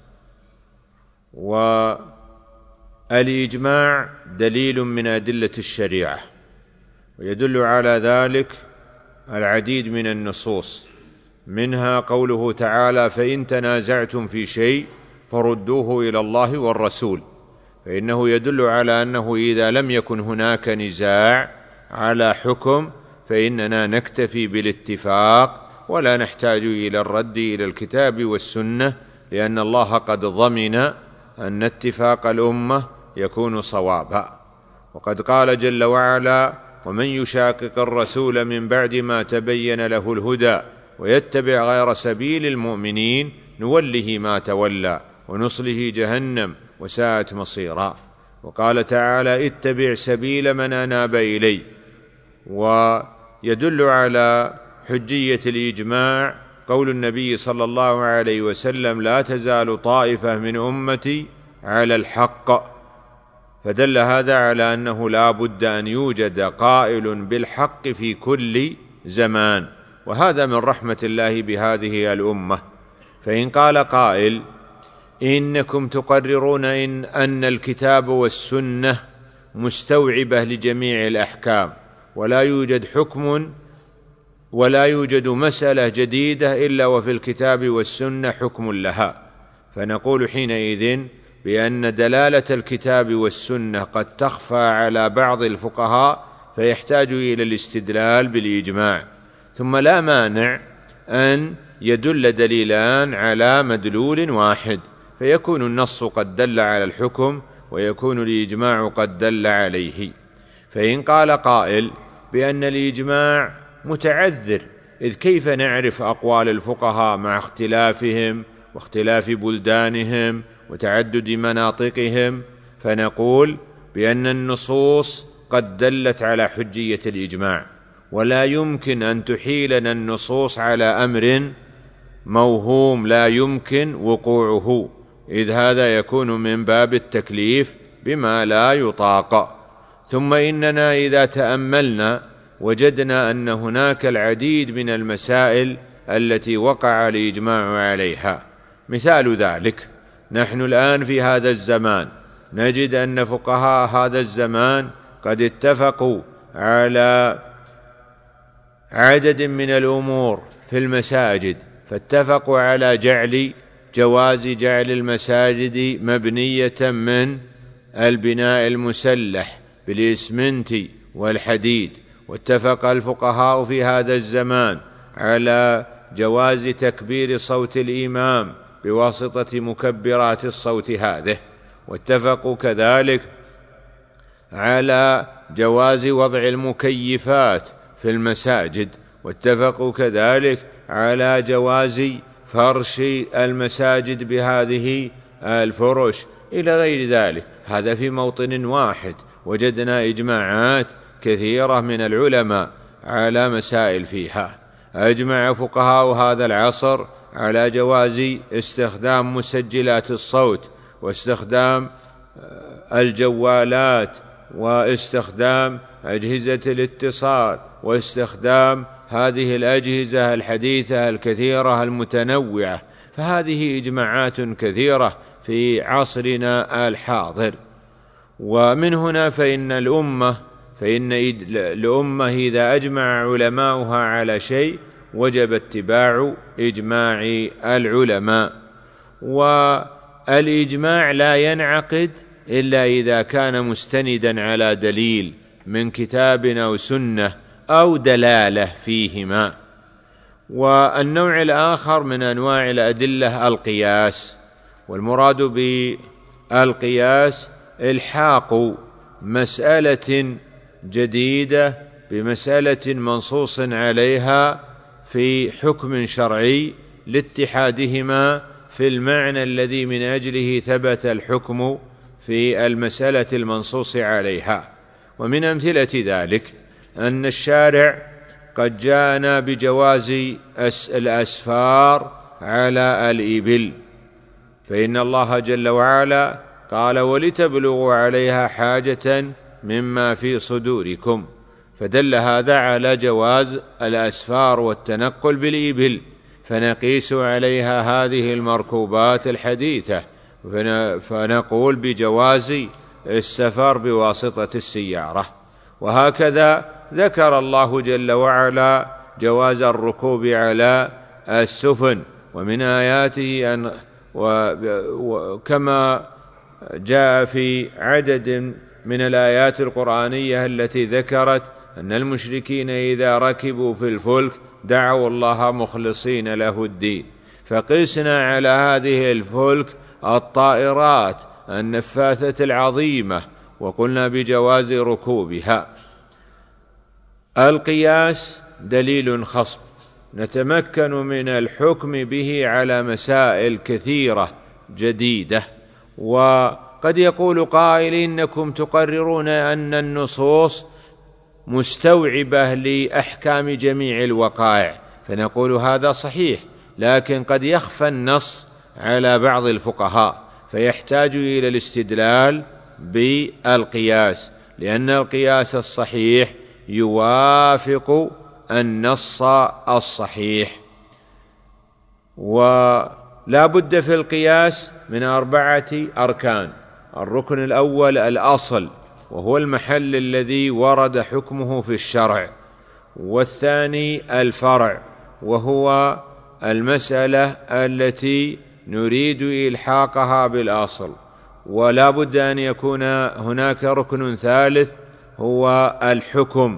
والإجماع دليل من أدلة الشريعة، ويدل على ذلك العديد من النصوص، منها قوله تعالى: فإن تنازعتم في شيء فردوه إلى الله والرسول، فإنه يدل على أنه إذا لم يكن هناك نزاع على حكم فإننا نكتفي بالاتفاق ولا نحتاج إلى الرد إلى الكتاب والسنة، لأن الله قد ضمن أن اتفاق الأمة يكون صوابا. وقد قال جل وعلا: ومن يشاقق الرسول من بعد ما تبين له الهدى ويتبع غير سبيل المؤمنين نوله ما تولى ونصله جهنم وساءت مصيرا. وقال تعالى: اتبع سبيل من أناب إلي. ويدل على حجية الإجماع قول النبي صلى الله عليه وسلم: لا تزال طائفة من أمتي على الحق. فدل هذا على أنه لا بد أن يوجد قائل بالحق في كل زمان، وهذا من رحمة الله بهذه الأمة. فإن قال قائل: إنكم تقررون أن الكتاب والسنة مستوعبة لجميع الأحكام ولا يوجد حكم ولا يوجد مسألة جديدة إلا وفي الكتاب والسنة حكم لها، فنقول حينئذ بأن دلالة الكتاب والسنة قد تخفى على بعض الفقهاء فيحتاج إلى الاستدلال بالإجماع. ثم لا مانع أن يدل دليلان على مدلول واحد، فيكون النص قد دل على الحكم ويكون الإجماع قد دل عليه. فإن قال قائل بأن الإجماع متعذر، إذ كيف نعرف أقوال الفقهاء مع اختلافهم واختلاف بلدانهم وتعدد مناطقهم؟ فنقول بأن النصوص قد دلت على حجية الإجماع، ولا يمكن أن تحيلنا النصوص على أمر موهوم لا يمكن وقوعه، إذ هذا يكون من باب التكليف بما لا يطاق. ثم إننا إذا تأملنا وجدنا أن هناك العديد من المسائل التي وقع الإجماع عليها. مثال ذلك: نحن الآن في هذا الزمان نجد أن فقهاء هذا الزمان قد اتفقوا على عدد من الأمور في المساجد، فاتفقوا على جواز جعل المساجد مبنية من البناء المسلح بالإسمنت والحديد، واتفق الفقهاء في هذا الزمان على جواز تكبير صوت الإمام بواسطة مكبرات الصوت هذه، واتفقوا كذلك على جواز وضع المكيفات في المساجد، واتفقوا كذلك على جواز فرش المساجد بهذه الفرش إلى غير ذلك. هذا في موطن واحد وجدنا إجماعات كثيرة من العلماء على مسائل فيها. أجمع فقهاء هذا العصر على جواز استخدام مسجلات الصوت واستخدام الجوالات واستخدام أجهزة الاتصال واستخدام هذه الأجهزة الحديثة الكثيرة المتنوعة، فهذه إجماعات كثيرة في عصرنا الحاضر. ومن هنا فإن الأمة إذا أجمع علماؤها على شيء وجب اتباع إجماع العلماء، والإجماع لا ينعقد إلا إذا كان مستندا على دليل من كتاب أو سنة أو دلالة فيهما. والنوع الآخر من أنواع الأدلة القياس، والمراد بالقياس إلحاق مسألة جديدة بمسألة منصوص عليها في حكم شرعي لاتحادهما في المعنى الذي من أجله ثبت الحكم في المسألة المنصوص عليها. ومن أمثلة ذلك أن الشارع قد جاءنا بجواز الأسفار على الإبل، فإن الله جل وعلا قال: ولتبلغوا عليها حاجة مما في صدوركم، فدل هذا على جواز الأسفار والتنقل بالإبل، فنقيس عليها هذه المركوبات الحديثة فنقول بجواز السفر بواسطة السيارة. وهكذا ذكر الله جل وعلا جواز الركوب على السفن، ومن آياته كما جاء في عدد من الآيات القرآنية التي ذكرت أن المشركين إذا ركبوا في الفلك دعوا الله مخلصين له الدين، فقسنا على هذه الفلك الطائرات النفاثة العظيمة وقلنا بجواز ركوبها. القياس دليل خصب نتمكن من الحكم به على مسائل كثيرة جديدة. وقد يقول قائل: إنكم تقررون أن النصوص مستوعبة لأحكام جميع الوقائع، فنقول هذا صحيح، لكن قد يخفى النص على بعض الفقهاء فيحتاج إلى الاستدلال بالقياس، لأن القياس الصحيح يوافق النص الصحيح. ولا بد في القياس من 4 أركان: الركن الأول الأصل، وهو المحل الذي ورد حكمه في الشرع، والثاني الفرع، وهو المسألة التي نريد إلحاقها بالأصل. ولا بد أن يكون هناك ركن ثالث هو الحكم،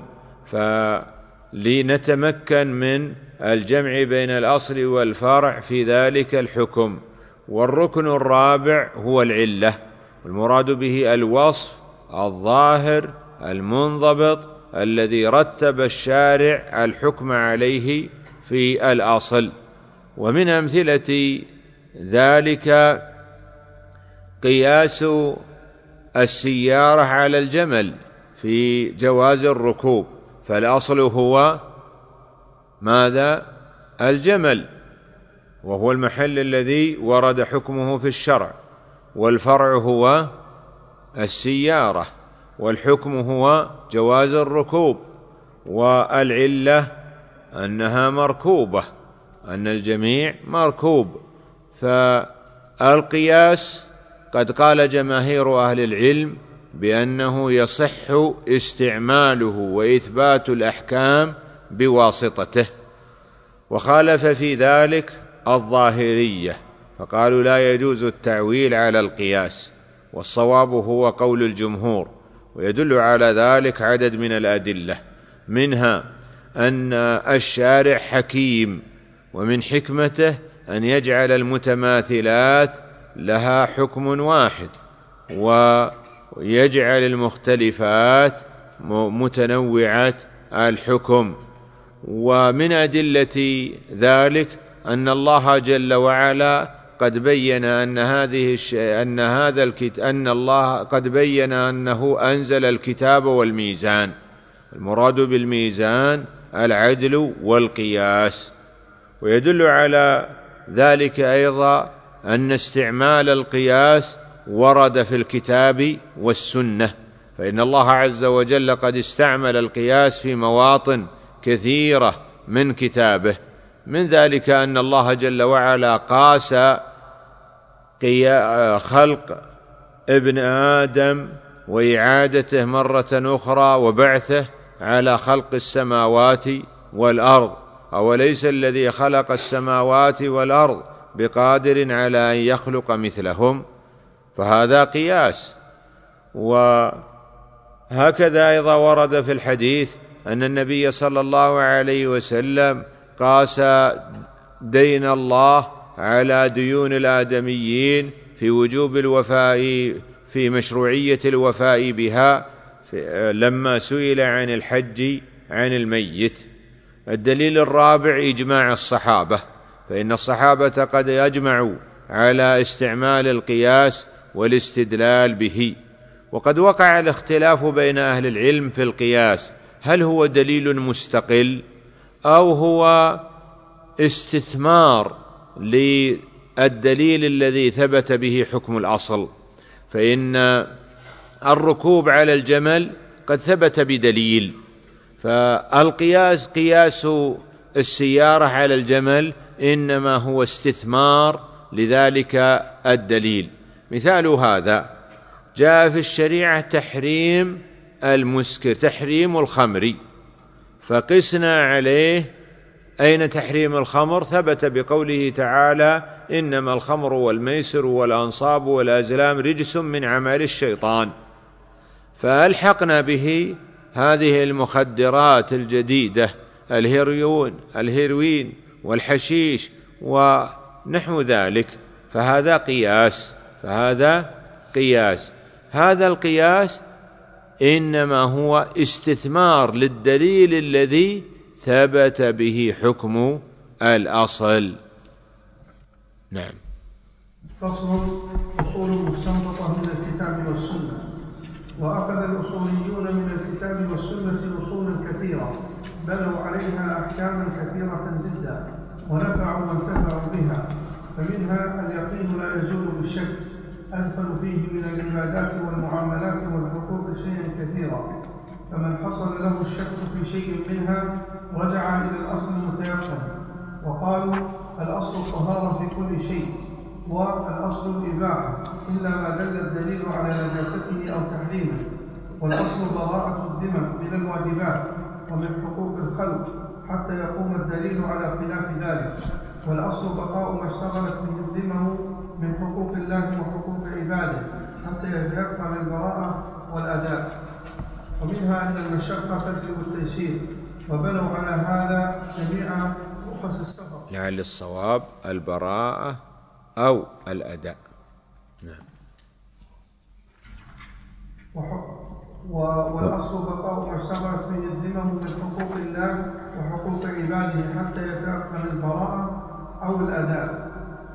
فلنتمكن من الجمع بين الأصل والفرع في ذلك الحكم. والركن الرابع هو العلة، المراد به الوصف الظاهر المنضبط الذي رتب الشارع الحكم عليه في الأصل. ومن أمثلة ذلك قياس السيارة على الجمل في جواز الركوب، فالأصل هو ماذا؟ الجمل، وهو المحل الذي ورد حكمه في الشرع، والفرع هو السيارة، والحكم هو جواز الركوب، والعلة أنها مركوبة، أن الجميع مركوب. فالقياس قد قال جماهير أهل العلم بأنه يصح استعماله وإثبات الأحكام بواسطته، وخالف في ذلك الظاهرية فقالوا لا يجوز التعويل على القياس، والصواب هو قول الجمهور. ويدل على ذلك عدد من الأدلة، منها أن الشارع حكيم، ومن حكمته أن يجعل المتماثلات لها حكم واحد، ويجعل المختلفات متنوعة الحكم. ومن أدلة ذلك أن الله جل وعلا قد بين أن الله قد بين أنه أنزل الكتاب والميزان، المراد بالميزان العدل والقياس. ويدل على ذلك أيضا أن استعمال القياس ورد في الكتاب والسنة، فإن الله عز وجل قد استعمل القياس في مواطن كثيرة من كتابه، من ذلك أن الله جل وعلا قاس خلق ابن آدم وإعادته مرة أخرى وبعثه على خلق السماوات والأرض، أوليس الذي خلق السماوات والأرض بقادر على أن يخلق مثلهم؟ فهذا قياس. وهكذا أيضا ورد في الحديث أن النبي صلى الله عليه وسلم قاس دين الله على ديون الآدميين في وجوب الوفاء، في مشروعية الوفاء بها لما سئل عن الحج عن الميت. الدليل الرابع إجماع الصحابة، فإن الصحابة قد أجمعوا على استعمال القياس والاستدلال به. وقد وقع الاختلاف بين أهل العلم في القياس، هل هو دليل مستقل أو هو استثمار للدليل الذي ثبت به حكم الأصل؟ فإن الركوب على الجمل قد ثبت بدليل، فالقياس قياس السيارة على الجمل إنما هو استثمار لذلك الدليل. مثال هذا جاء في الشريعة تحريم المسكر، تحريم الخمر، فقسنا عليه أين تحريم الخمر؟ ثبت بقوله تعالى إنما الخمر والميسر والأنصاب والأزلام رجس من عمل الشيطان، فألحقنا به هذه المخدرات الجديدة، الهيروين والحشيش ونحو ذلك، فهذا قياس. هذا القياس إنما هو استثمار للدليل الذي ثبت به حكم الأصل. نعم. فصل: أصول مستنبطة من الكتاب والسنة. وأخذ الأصوليون من الكتاب والسنة أصولا كثيرة بنوا عليها أحكاما كثيرة جدا ونفعوا وانتفعوا بها، فمنها اليقين لا يزول بالشك، أدخل فيه من العبادات والمعاملات والحقوق شيئا كثيرا، فمن حصل له الشك في شيء منها رجع إلى الأصل المتيقن. وقالوا الأصل الطهارة في كل شيء، والأصل الإباحة إلا ما دل الدليل على نجاسته أو تحريمه، والأصل براءة الذمم من الواجبات ومن حقوق الخلق حتى يقوم الدليل على خلاف ذلك. والأصل بقاء ما اشتغلت به الذمم من حقوق الله وحقوق عباده حتى يتيقن البراءة والأداء. ومنها أن المشقة تجلب التيسير، وبنوا على هذا جميع رخص السفر. لعل الصواب البراءة أو الأداء. نعم. والأصل بقاء ما اشتغلت به الذمم من حقوق الله وحقوق عباده حتى يتيقن البراءة أو الأداء.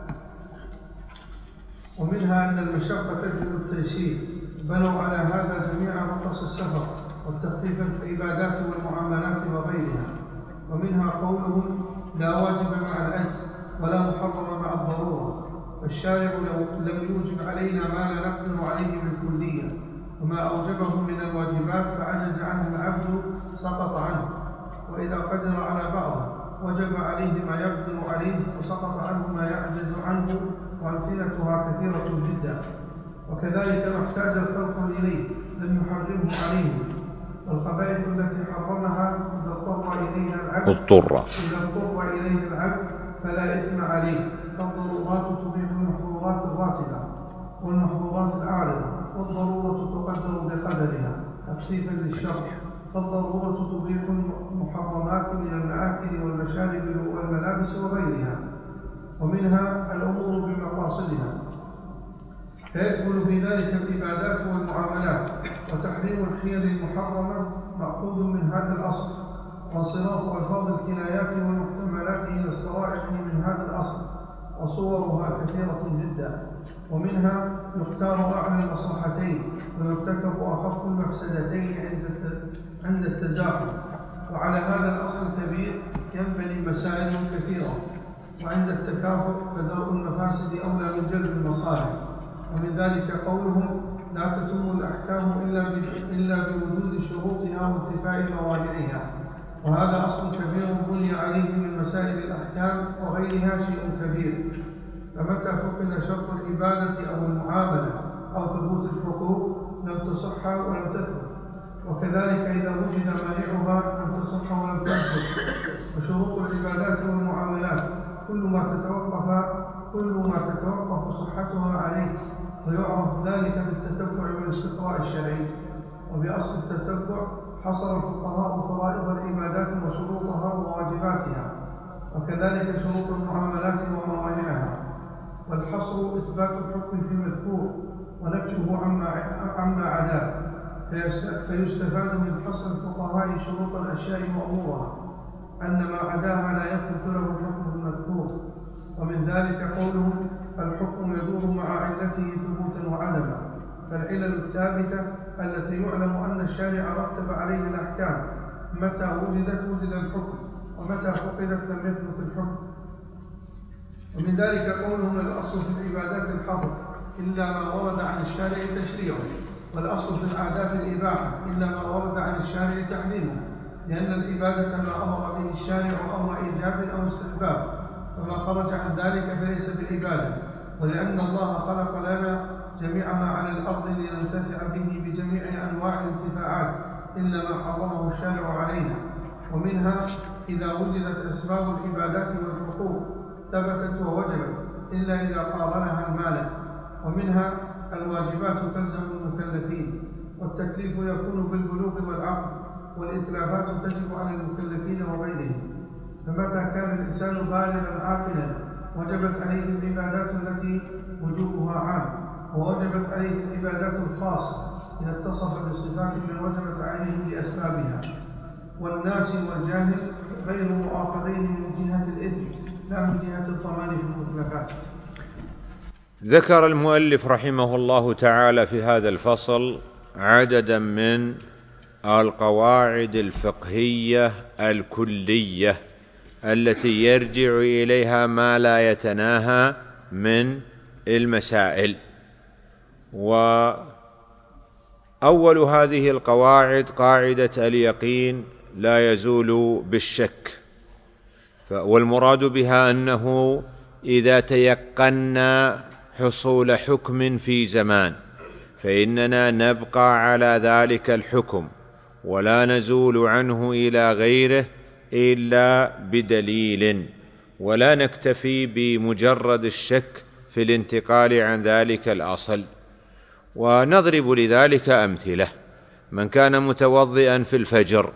ومنها أن المشقة تجلب التيسير، بنوا على هذا جميع رخص السفر والتخفيف في العبادات والمعاملات وغيرها. ومنها قولهم لا واجب مع العجز ولا محرم مع الضرورة، والشارع لم يوجب علينا ما لا نقدر عليه بالكلية، وما أوجبه من الواجبات فعجز عنه العبد سقط عنه، وإذا قدر على بعضه وجب عليه ما يقدر عليه وسقط عنه ما يعجز عنه، وأمثلتها كثيرة جدا. وكذلك ما احتاج الخلق إليه لم يحرمه عليه، والخبائث التي حرمها إذا اضطر إليه العبد فلا إثم عليه، فالضرورات تبيح المحظورات الراتبة والمحظورات العارضة، والضرورة تقدر بقدرها تخفيفا للشر، فالضرورة تبيح المحرمات من المآكل والمشارب والملابس وغيرها. ومنها الأمور بمقاصدها، فيدخل في ذلك العبادات والمعاملات. وتحريم الحيل المحرمة مأخوذ من هذا الأصل، وانصراف ألفاظ الكنايات والمحتملات إلى الصرائح من هذا الأصل، وصورها كثيرة جدا. ومنها يختار أعلى المصلحتين ويرتكب أخف المفسدتين عند التزاحم. وعلى هذا الأصل الكبير ينبني مسائل كثيرة، وعند التكافؤ فدرء المفاسد أولى من جلب المصالح. ومن ذلك قولهم لا تتم الأحكام إلا بوجود شروطها وانتفاء موانعها، وهذا أصل كبير بني عليه من مسائل الأحكام وغيرها شيء كبير. فمتى فقد شرط العبادة أو المعاملة أو ثبوت الحقوق لم تصح ولم تثبت، وكذلك إذا وجد مانعها لم تصح ولم تثبت. وشروط العبادات والمعاملات كل ما تتوقف صحتها عليه، ويعرف ذلك بالتتبع والاستقراء الشرعي. وبأصل التتبع حصر الفقهاء فرائض العبادات وشروطها وواجباتها، وكذلك شروط المعاملات وموانعها. والحصر إثبات الحكم في المذكور ونفيه عما عداه، فيستفاد من حصر الفقهاء شروط الأشياء وأمورها أن ما عداها لا يثبت له الحكم المذكور. ومن ذلك قولهم الحكم يدور مع علته ثبوتا وعدما، فالعلل الثابتة التي يعلم أن الشارع رتب عليه الأحكام متى وجدت وجد الحكم، ومتى فقدت لم يثبت الحكم. ومن ذلك قولهم الأصل في العبادات الحظر إلا ما ورد عن الشارع تشريعه، والأصل في العادات الإباحة إلا ما ورد عن الشارع تحريمه، لأن العبادة ما أمر به الشارع أمر إيجاب أو استحباب، فما خرج عن ذلك فليس بالعبادة. ولأن الله خلق لنا جميع ما على الأرض لننتفع به بجميع أنواع الانتفاعات إلا ما حرمه الشارع علينا. ومنها إذا وجدت أسباب العبادات والحقوق ثبتت ووجبت إلا إذا قارنها المالك. ومنها الواجبات تلزم المكلفين، والتكليف يكون بالبلوغ والعقل، والإتلافات تجب على المكلفين وغيرهم. فمتى كان الإنسان بالغا عاقلا وجبت عليه العبادات التي وجوبها عام، ووجبت عليه العبادات الخاصة إذا اتصف بصفات من وجبت عليه بأسبابها. والناس والجاهل غير مؤاخذين من جهة الإثم لا من جهة الضمان في المطلقات. ذكر المؤلف رحمه الله تعالى في هذا الفصل عددا من القواعد الفقهية الكلية التي يرجع إليها ما لا يتناهى من المسائل. وأول هذه القواعد قاعدة اليقين لا يزول بالشك، والمراد بها أنه إذا تيقنا حصول حكم في زمان فإننا نبقى على ذلك الحكم ولا نزول عنه إلى غيره إلا بدليل، ولا نكتفي بمجرد الشك في الانتقال عن ذلك الأصل. ونضرب لذلك أمثلة: من كان متوضئا في الفجر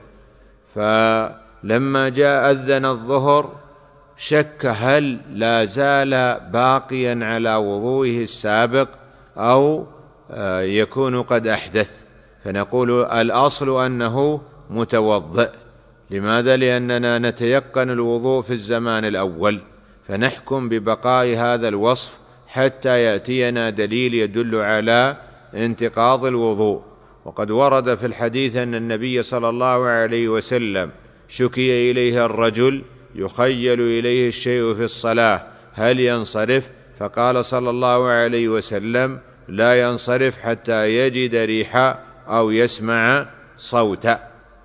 فلما جاء أذن الظهر شك هل لا زال باقيا على وضوئه السابق أو يكون قد أحدث، فنقول الأصل أنه متوضئ. لماذا؟ لأننا نتيقن الوضوء في الزمان الأول، فنحكم ببقاء هذا الوصف حتى يأتينا دليل يدل على انتقاض الوضوء. وقد ورد في الحديث أن النبي صلى الله عليه وسلم شكي إليه الرجل يخيل إليه الشيء في الصلاة هل ينصرف؟ فقال صلى الله عليه وسلم: لا ينصرف حتى يجد ريحا أو يسمع صوتا.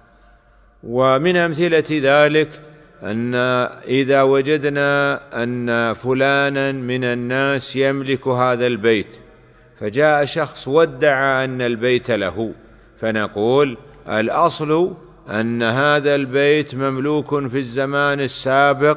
ومن أمثلة ذلك أن إذا وجدنا أن فلانا من الناس يملك هذا البيت فجاء شخص وادعى أن البيت له، فنقول الأصل أن هذا البيت مملوك في الزمان السابق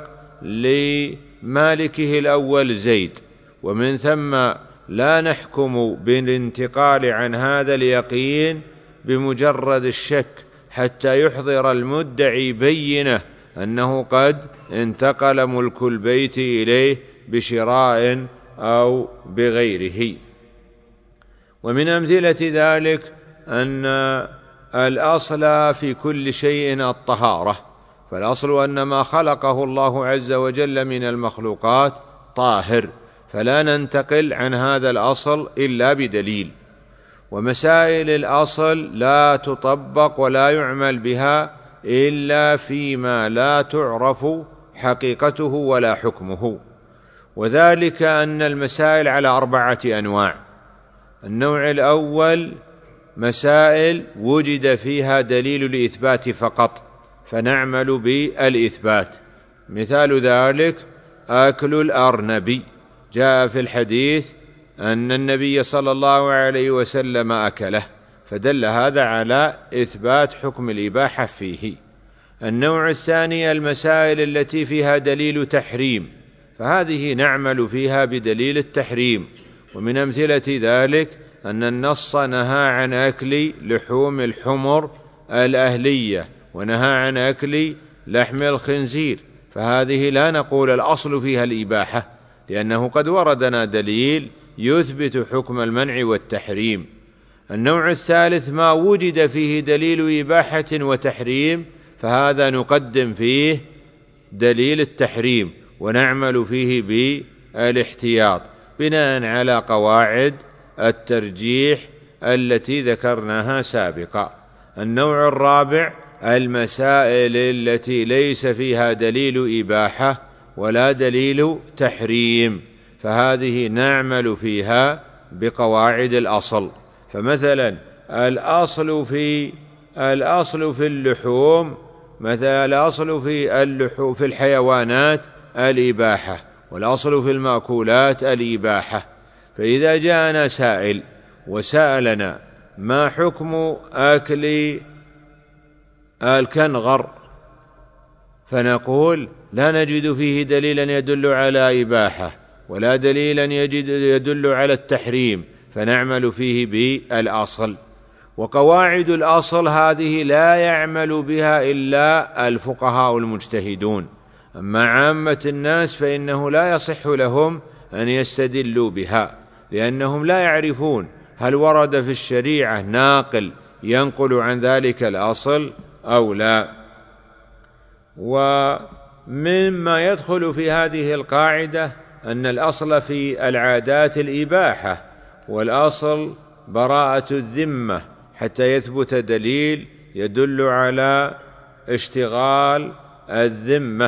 لمالكه الأول زيد، ومن ثم لا نحكم بالانتقال عن هذا اليقين بمجرد الشك حتى يحضر المدعي بينة أنه قد انتقل ملك البيت إليه بشراء أو بغيره. ومن أمثلة ذلك أن الأصل في كل شيء الطهارة، فالأصل أن ما خلقه الله عز وجل من المخلوقات طاهر، فلا ننتقل عن هذا الأصل إلا بدليل. ومسائل الأصل لا تطبق ولا يعمل بها إلا فيما لا تعرف حقيقته ولا حكمه، وذلك أن المسائل على 4 أنواع. النوع الأول مسائل وجد فيها دليل الإثبات فقط فنعمل بالإثبات، مثال ذلك أكل الأرنب، جاء في الحديث أن النبي صلى الله عليه وسلم أكله، فدل هذا على إثبات حكم الإباحة فيه. النوع الثاني المسائل التي فيها دليل تحريم، فهذه نعمل فيها بدليل التحريم. ومن أمثلة ذلك أن النص نهى عن أكل لحوم الحمر الأهلية ونهى عن أكل لحم الخنزير، فهذه لا نقول الأصل فيها الإباحة، لأنه قد وردنا دليل يثبت حكم المنع والتحريم. النوع الثالث ما وجد فيه دليل إباحة وتحريم، فهذا نقدم فيه دليل التحريم ونعمل فيه بالاحتياط بناء على قواعد الترجيح التي ذكرناها سابقا. النوع الرابع المسائل التي ليس فيها دليل إباحة ولا دليل تحريم، فهذه نعمل فيها بقواعد الأصل. فمثلا الأصل في اللحوم، مثلا الأصل في الحيوانات الإباحة، والأصل في المأكولات الإباحة. فإذا جاءنا سائل وسألنا ما حكم أكل الكنغر، فنقول لا نجد فيه دليلا يدل على إباحة ولا دليلا يدل على التحريم، فنعمل فيه بالأصل. وقواعد الأصل هذه لا يعمل بها إلا الفقهاء المجتهدون، أما عامة الناس فإنه لا يصح لهم أن يستدلوا بها، لأنهم لا يعرفون هل ورد في الشريعة ناقل ينقل عن ذلك الأصل أو لا. ومما يدخل في هذه القاعدة أن الأصل في العادات الإباحة، والأصل براءة الذمة حتى يثبت دليل يدل على اشتغال الذمة.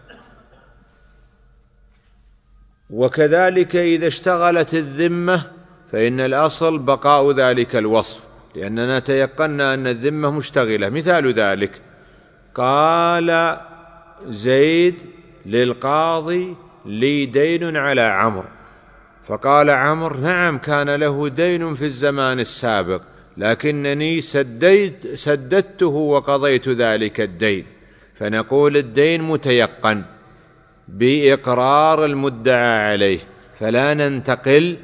وكذلك إذا اشتغلت الذمة فإن الأصل بقاء ذلك الوصف، لأننا تيقنا أن الذمة مشتغلة. مثال ذلك قال زيد للقاضي لي دين على عمرو، فقال عمرو نعم كان له دين في الزمان السابق، لكنني سددته وقضيت ذلك الدين، فنقول الدين متيقن بإقرار المدعى عليه، فلا ننتقل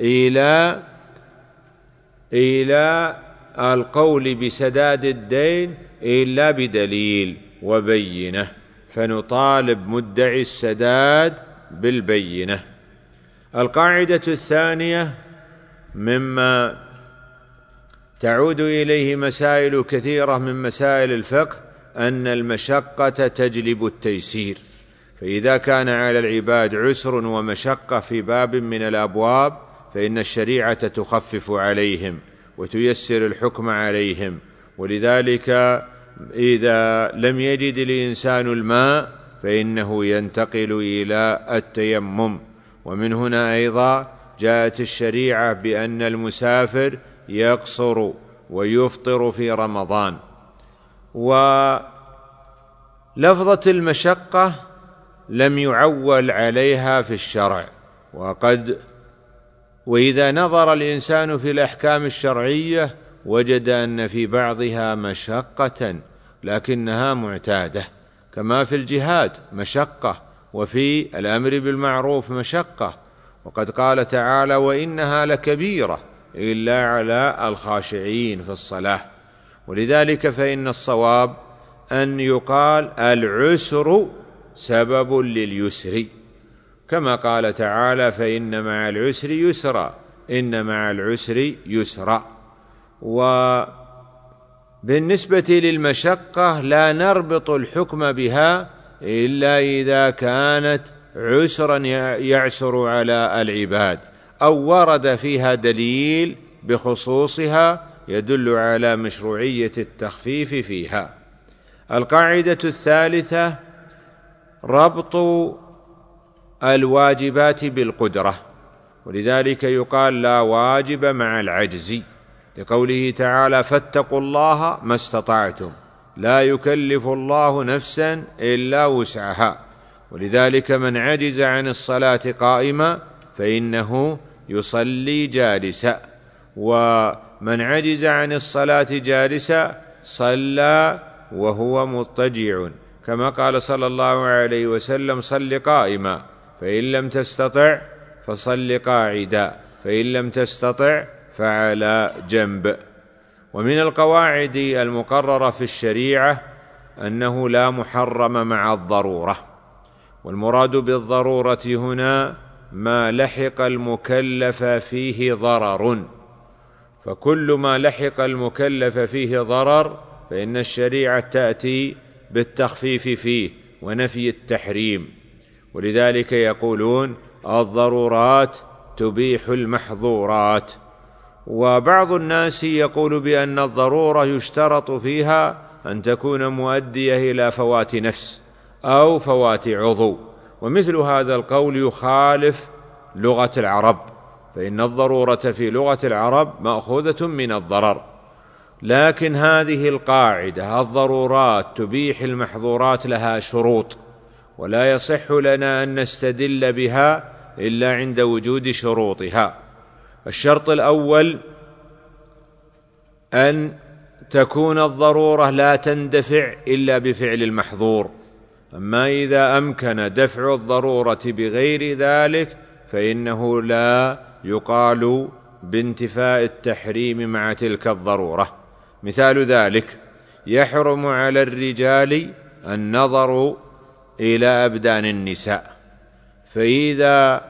إلى القول بسداد الدين إلا بدليل وبينة، فنطالب مدعي السداد بالبينة. القاعدة الثانية مما تعود إليه مسائل كثيرة من مسائل الفقه أن المشقة تجلب التيسير، فإذا كان على العباد عسر ومشقة في باب من الأبواب فإن الشريعة تخفف عليهم وتيسر الحكم عليهم. ولذلك إذا لم يجد الإنسان الماء فإنه ينتقل إلى التيمم. ومن هنا أيضا جاءت الشريعة بأن المسافر يقصر ويفطر في رمضان. ولفظة المشقة لم يعول عليها في الشرع، وإذا نظر الإنسان في الأحكام الشرعية وجد أن في بعضها مشقة لكنها معتادة، كما في الجهاد مشقة، وفي الأمر بالمعروف مشقة، وقد قال تعالى: وإنها لكبيرة إلا على الخاشعين في الصلاة. ولذلك فإن الصواب أن يقال العسر سبب لليسر، كما قال تعالى: فإن مع العسر يسرا، إن مع العسر يسرا. وبالنسبة للمشقة لا نربط الحكم بها إلا إذا كانت عسرا يعسر على العباد أو ورد فيها دليل بخصوصها يدل على مشروعية التخفيف فيها. القاعدة الثالثة ربط الواجبات بالقدرة، ولذلك يقال لا واجب مع العجز، لقوله تعالى: فاتقوا الله ما استطعتم، لا يكلف الله نفسا إلا وسعها. ولذلك من عجز عن الصلاة قائما فإنه يصلي جالسا، ومن عجز عن الصلاة جالسا صلى وهو مضطجع، كما قال صلى الله عليه وسلم: صل قائما، فإن لم تستطع فصل قاعدا، فإن لم تستطع فعلى جنب. ومن القواعد المقررة في الشريعة أنه لا محرم مع الضرورة، والمراد بالضرورة هنا ما لحق المكلف فيه ضرر، فكل ما لحق المكلف فيه ضرر فإن الشريعة تأتي بالتخفيف فيه ونفي التحريم. ولذلك يقولون: الضرورات تبيح المحظورات. وبعض الناس يقول بأن الضرورة يشترط فيها أن تكون مؤدية إلى فوات نفس أو فوات عضو، ومثل هذا القول يخالف لغة العرب، فإن الضرورة في لغة العرب مأخوذة من الضرر. لكن هذه القاعدة الضرورات تبيح المحظورات لها شروط، ولا يصح لنا أن نستدل بها إلا عند وجود شروطها. الشرط الأول أن تكون الضرورة لا تندفع إلا بفعل المحظور، أما إذا أمكن دفع الضرورة بغير ذلك فإنه لا يقال بانتفاء التحريم مع تلك الضرورة. مثال ذلك: يحرم على الرجال النظر إلى أبدان النساء، فإذا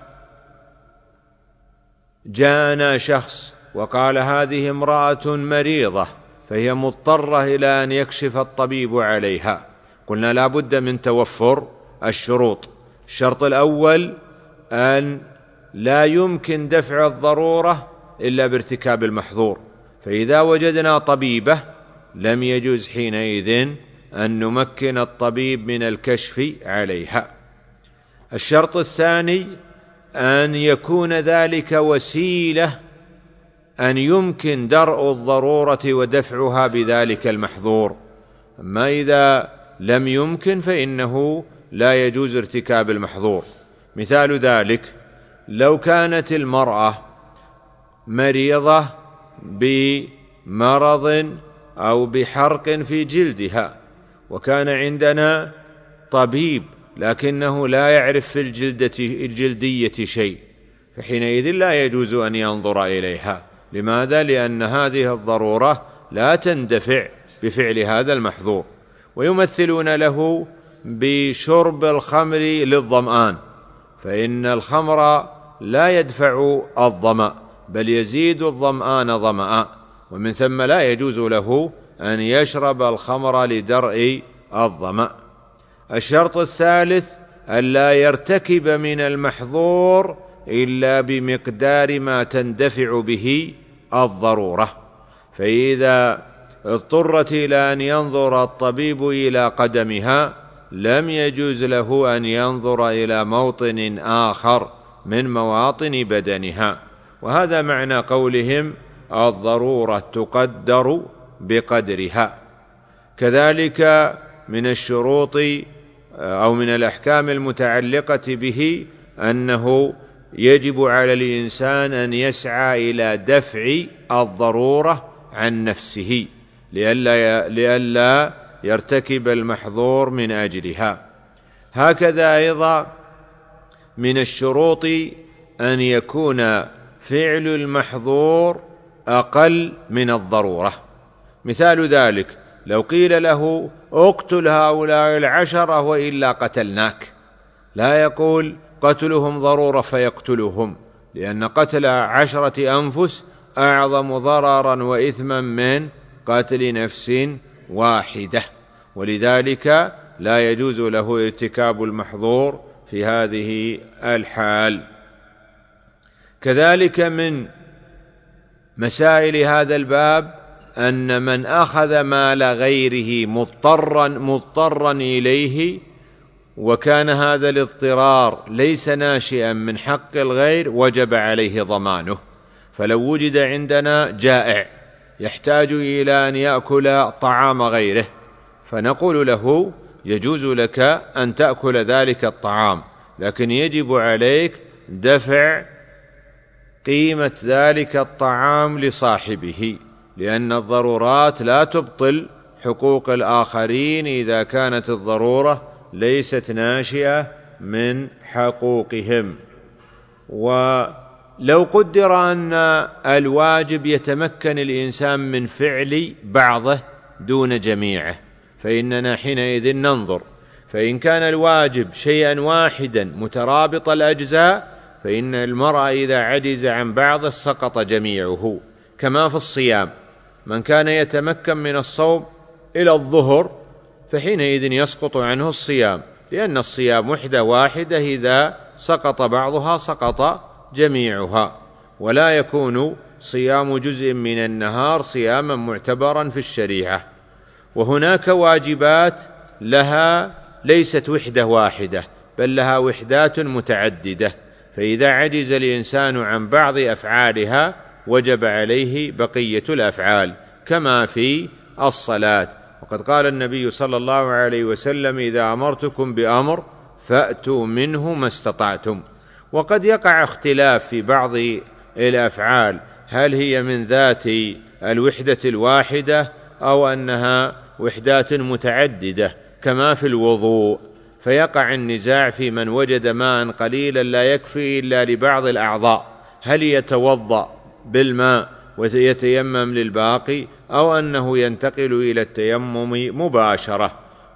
جاءنا شخص وقال: هذه امرأة مريضة فهي مضطرة إلى أن يكشف الطبيب عليها، قلنا لا بد من توفر الشروط. الشرط الأول أن لا يمكن دفع الضرورة إلا بارتكاب المحظور، فإذا وجدنا طبيبة لم يجوز حينئذ أن نمكن الطبيب من الكشف عليها. الشرط الثاني أن يكون ذلك وسيلة أن يمكن درء الضرورة ودفعها بذلك المحظور، أما إذا لم يمكن فإنه لا يجوز ارتكاب المحظور. مثال ذلك: لو كانت المرأة مريضة بمرض أو بحرق في جلدها، وكان عندنا طبيب لكنه لا يعرف في الجلدية شيء، فحينئذ لا يجوز أن ينظر إليها. لماذا؟ لأن هذه الضرورة لا تندفع بفعل هذا المحظور. ويمثلون له بشرب الخمر للظمآن، فإن الخمر لا يدفع الظمأ بل يزيد الظمآن ظمأ، ومن ثم لا يجوز له أن يشرب الخمر لدرء الظمأ. الشرط الثالث ألا يرتكب من المحظور إلا بمقدار ما تندفع به الضرورة، فإذا اضطرت إلى أن ينظر الطبيب إلى قدمها لم يجوز له أن ينظر إلى موطن آخر من مواطن بدنها، وهذا معنى قولهم الضرورة تقدر بقدرها. كذلك من الشروط أو من الأحكام المتعلقة به أنه يجب على الإنسان أن يسعى إلى دفع الضرورة عن نفسه لئلا يرتكب المحظور من أجلها. هكذا أيضا من الشروط أن يكون فعل المحظور أقل من الضرورة. مثال ذلك لو قيل له اقتل هؤلاء 10 وإلا قتلناك، لا يقول قتلهم ضرورة فيقتلهم، لأن قتل 10 أنفس أعظم ضررا وإثما من قتل نفس واحدة، ولذلك لا يجوز له ارتكاب المحظور في هذه الحال. كذلك من مسائل هذا الباب أن من أخذ مال غيره مضطرا إليه وكان هذا الاضطرار ليس ناشئا من حق الغير وجب عليه ضمانه. فلو وجد عندنا جائع يحتاج إلى أن يأكل طعام غيره فنقول له يجوز لك أن تأكل ذلك الطعام، لكن يجب عليك دفع قيمة ذلك الطعام لصاحبه، لأن الضرورات لا تبطل حقوق الآخرين إذا كانت الضرورة ليست ناشئة من حقوقهم. ولو قدر أن الواجب يتمكن الإنسان من فعل بعضه دون جميعه فإننا حينئذ ننظر، فإن كان الواجب شيئا واحدا مترابط الأجزاء فإن المرء إذا عجز عن بعضه سقط جميعه، كما في الصيام، من كان يتمكن من الصوم إلى الظهر فحينئذ يسقط عنه الصيام، لأن الصيام وحدة واحدة إذا سقط بعضها سقط جميعها، ولا يكون صيام جزء من النهار صياما معتبرا في الشريعة. وهناك واجبات لها ليست وحدة واحدة بل لها وحدات متعددة، فإذا عجز الإنسان عن بعض أفعالها وجب عليه بقية الأفعال، كما في الصلاة. وقد قال النبي صلى الله عليه وسلم إذا أمرتكم بأمر فأتوا منه ما استطعتم. وقد يقع اختلاف في بعض الأفعال هل هي من ذات الوحدة الواحدة أو أنها وحدات متعددة، كما في الوضوء، فيقع النزاع في من وجد ماء قليلا لا يكفي إلا لبعض الأعضاء هل يتوضأ بالماء ويتيمم للباقي أو أنه ينتقل إلى التيمم مباشرة.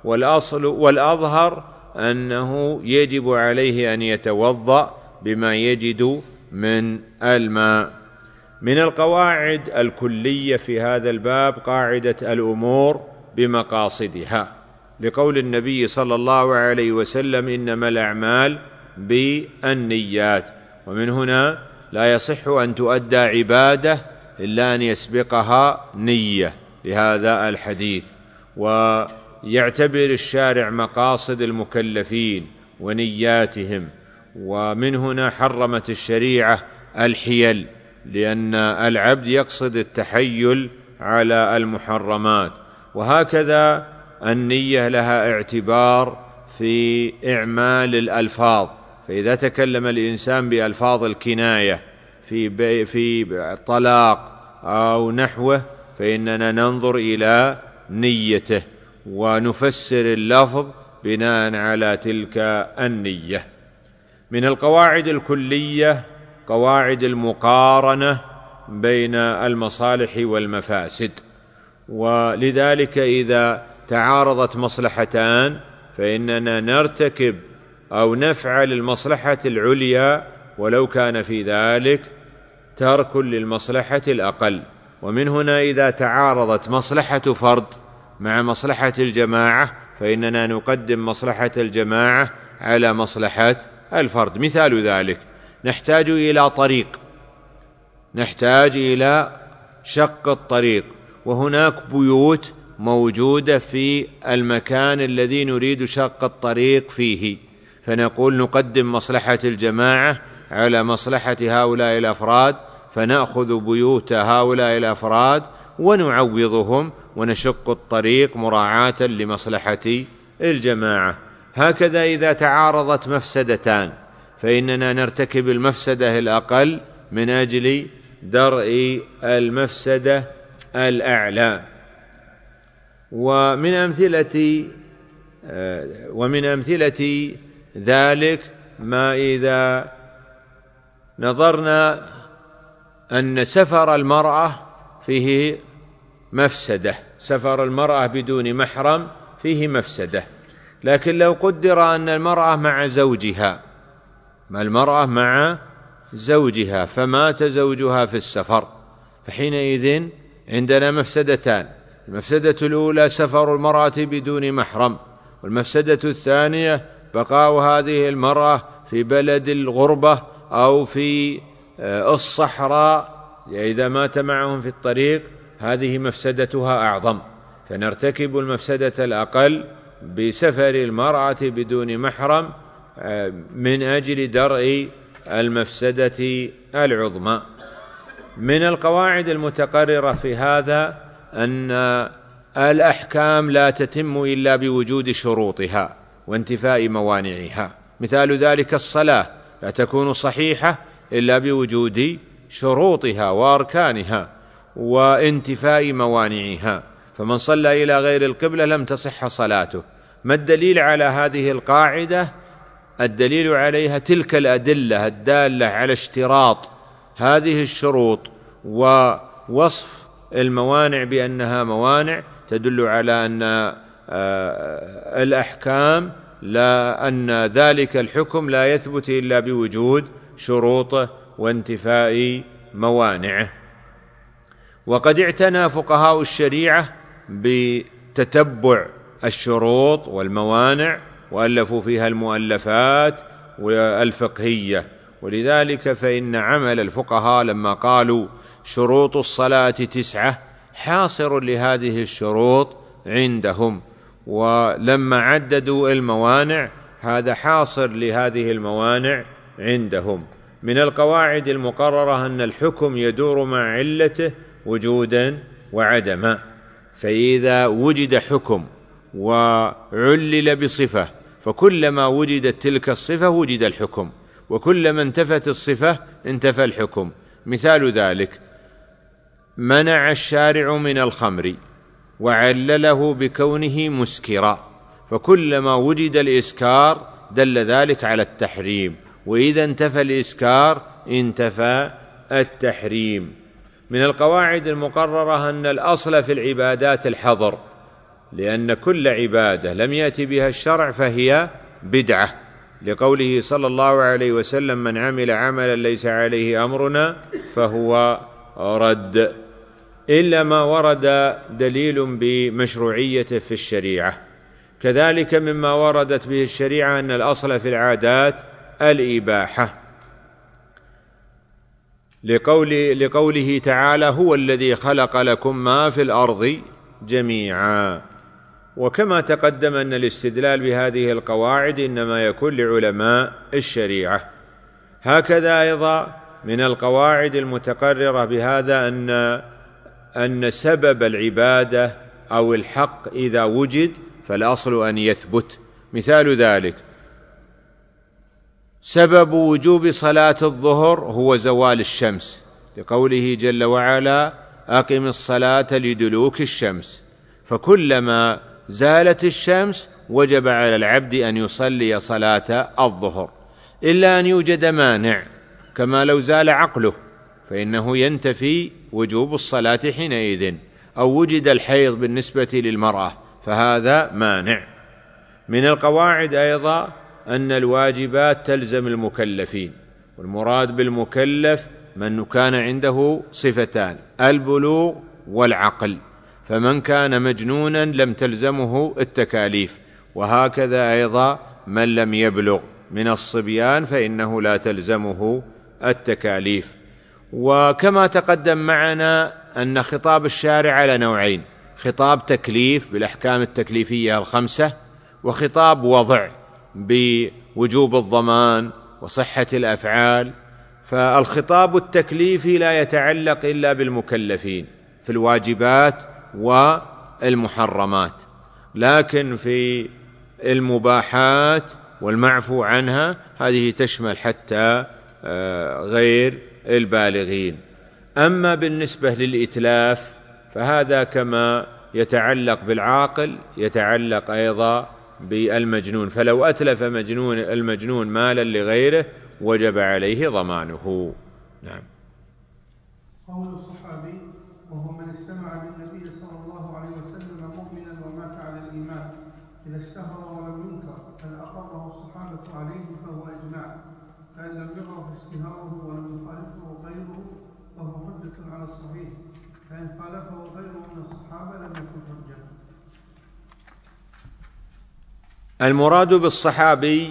والأظهر أنه يجب عليه أن يتوضأ بما يجد من الماء. من القواعد الكلية في هذا الباب قاعدة الأمور بمقاصدها، لقول النبي صلى الله عليه وسلم إنما الأعمال بالنيات، ومن هنا لا يصح أن تؤدى عبادة إلا أن يسبقها نية لهذا الحديث. ويعتبر الشارع مقاصد المكلفين ونياتهم، ومن هنا حرمت الشريعة الحيل، لأن العبد يقصد التحيل على المحرمات. وهكذا النية لها اعتبار في إعمال الألفاظ، فإذا تكلم الإنسان بألفاظ الكناية في طلاق أو نحوه فإننا ننظر إلى نيته ونفسر اللفظ بناء على تلك النية. من القواعد الكلية قواعد المقارنة بين المصالح والمفاسد، ولذلك إذا تعارضت مصلحتان فإننا نرتكب أو نفعل المصلحة العليا ولو كان في ذلك ترك للمصلحة الأقل. ومن هنا إذا تعارضت مصلحة فرد مع مصلحة الجماعة فإننا نقدم مصلحة الجماعة على مصلحة الفرد. مثال ذلك: نحتاج إلى طريق، نحتاج إلى شق الطريق، وهناك بيوت موجودة في المكان الذي نريد شق الطريق فيه، فنقول نقدم مصلحة الجماعة على مصلحة هؤلاء الأفراد، فنأخذ بيوت هؤلاء الأفراد ونعوضهم ونشق الطريق مراعاة لمصلحة الجماعة. هكذا إذا تعارضت مفسدتان فإننا نرتكب المفسدة الأقل من أجل درء المفسدة الأعلى. ومن أمثلة ذلك ما إذا نظرنا أن سفر المرأة فيه مفسدة، سفر المرأة بدون محرم فيه مفسدة، لكن لو قدر أن المرأة مع زوجها فمات زوجها في السفر، فحينئذ عندنا مفسدتان: المفسدة الأولى سفر المرأة بدون محرم، والمفسدة الثانية بقاء هذه المرأة في بلد الغربة أو في الصحراء إذا مات معهم في الطريق، هذه مفسدتها أعظم، فنرتكب المفسدة الأقل بسفر المرأة بدون محرم من أجل درء المفسدة العظمى. من القواعد المتقررة في هذا أن الأحكام لا تتم إلا بوجود شروطها وانتفاء موانعها. مثال ذلك الصلاة لا تكون صحيحة إلا بوجود شروطها وأركانها وانتفاء موانعها، فمن صلى إلى غير القبلة لم تصح صلاته. ما الدليل على هذه القاعدة؟ الدليل عليها تلك الأدلة الدالة على اشتراط هذه الشروط ووصف الموانع بأنها موانع، تدل على أن الأحكام أن ذلك الحكم لا يثبت إلا بوجود شروطه وانتفاء موانعه. وقد اعتنى فقهاء الشريعة بتتبع الشروط والموانع وألفوا فيها المؤلفات والفقهية، ولذلك فإن عمل الفقهاء لما قالوا شروط الصلاة 9 حاصر لهذه الشروط عندهم، ولما عددوا الموانع هذا حاصر لهذه الموانع عندهم. من القواعد المقررة أن الحكم يدور مع علته وجودا وعدما، فإذا وجد حكم وعلل بصفة فكلما وجدت تلك الصفة وجد الحكم، وكلما انتفت الصفة انتفى الحكم. مثال ذلك: منع الشارع من الخمر وعلله بكونه مسكرا، فكلما وجد الإسكار دل ذلك على التحريم، وإذا انتفى الإسكار انتفى التحريم. من القواعد المقررة أن الأصل في العبادات الحظر، لأن كل عبادة لم يأتي بها الشرع فهي بدعة، لقوله صلى الله عليه وسلم: من عمل عملا ليس عليه أمرنا فهو رد، إلا ما ورد دليل بمشروعيته في الشريعة. كذلك مما وردت به الشريعة أن الأصل في العادات الإباحة، لقوله تعالى: هو الذي خلق لكم ما في الأرض جميعا. وكما تقدم أن الاستدلال بهذه القواعد إنما يكون لعلماء الشريعة. هكذا أيضا من القواعد المتقررة بهذا أن سبب العبادة أو الحق إذا وجد فالأصل أن يثبت. مثال ذلك: سبب وجوب صلاة الظهر هو زوال الشمس، لقوله جل وعلا: أقم الصلاة لدلوك الشمس، فكلما زالت الشمس وجب على العبد أن يصلي صلاة الظهر، إلا أن يوجد مانع، كما لو زال عقله فإنه ينتفي وجوب الصلاة حينئذ، أو وجد الحيض بالنسبة للمرأة فهذا مانع. من القواعد أيضا أن الواجبات تلزم المكلفين، والمراد بالمكلف من كان عنده صفتان: البلوغ والعقل، فمن كان مجنونا لم تلزمه التكاليف، وهكذا أيضا من لم يبلغ من الصبيان فإنه لا تلزمه التكاليف. وكما تقدم معنا أن خطاب الشارع على نوعين: خطاب تكليف بالأحكام التكليفية الخمسة، وخطاب وضع بوجوب الضمان وصحة الأفعال. فالخطاب التكليفي لا يتعلق إلا بالمكلفين في الواجبات والمحرمات، لكن في المباحات والمعفو عنها هذه تشمل حتى غير البالغين. أما بالنسبة للإتلاف فهذا كما يتعلق بالعاقل يتعلق أيضا بالمجنون، فلو أتلف المجنون مالا لغيره وجب عليه ضمانه. نعم. قول الصحابي: وهو من استمع بالنبي صلى الله عليه وسلم مؤمنا ومات على الإيمان إذا اشتهر ولم ينكر، هل أقره الصحابة عليه فهو إجماع، فإن لم يعرف اشتهاره ولم يخالفه غيره فهو حجة على الصحيح، فإن خالفه غيره من الصحابة لم يكن حجة. المراد بالصحابي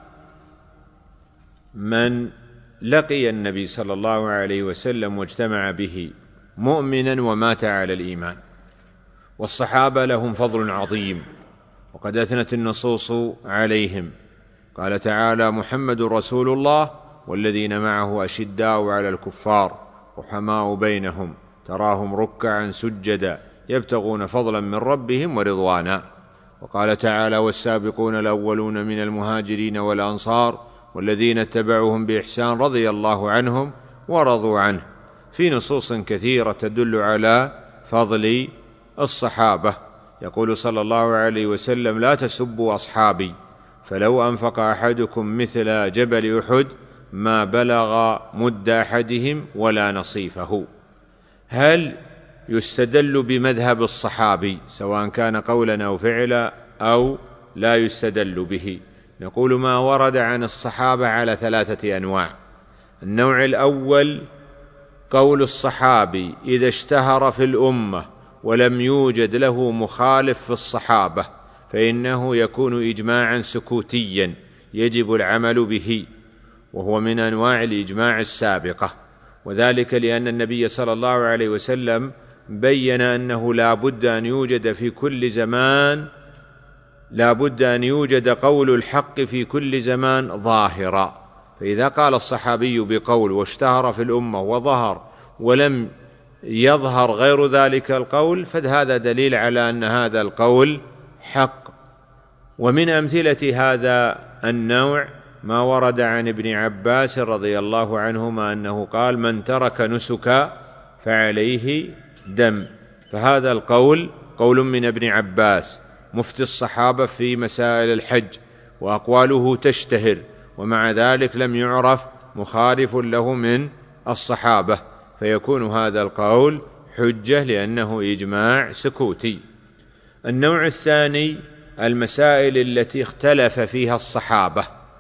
من لقي النبي صلى الله عليه وسلم واجتمع به مؤمنا ومات على الإيمان، والصحابة لهم فضل عظيم وقد أثنت النصوص عليهم. قال تعالى: محمد رسول الله والذين معه أشداء على الكفار رحماء بينهم تراهم ركعا سجدا يبتغون فضلا من ربهم ورضوانا. وقال تعالى: والسابقون الأولون من المهاجرين والأنصار والذين اتبعوهم بإحسان رضي الله عنهم ورضوا عنه، في نصوص كثيرة تدل على فضل الصحابة. يقول صلى الله عليه وسلم: لا تسبوا أصحابي، فلو أنفق أحدكم مثل جبل أحد ما بلغ مد أحدهم ولا نصيفه. هل يستدل بمذهب الصحابي سواء كان قولا أو فعلا أو لا يستدل به؟ نقول: ما ورد عن الصحابة على 3 أنواع. النوع الأول قول الصحابي إذا اشتهر في الأمة ولم يوجد له مخالف في الصحابة فإنه يكون إجماعا سكوتيا يجب العمل به، وهو من أنواع الإجماع السابقة، وذلك لأن النبي صلى الله عليه وسلم بين أنه لا بد أن يوجد في كل زمان قول الحق في كل زمان ظاهرا. فإذا قال الصحابي بقول واشتهر في الأمة وظهر ولم يظهر غير ذلك القول فهذا دليل على أن هذا القول حق. ومن أمثلة هذا النوع ما ورد عن ابن عباس رضي الله عنهما أنه قال: من ترك نسكا فعليه دم. فهذا القول قول من ابن عباس مفتي الصحابة في مسائل الحج، وأقواله تشتهر، ومع ذلك لم يعرف مخالف له من الصحابة، فيكون هذا القول حجة لأنه إجماع سكوتي. النوع الثاني المسائل التي اختلف فيها الصحابة،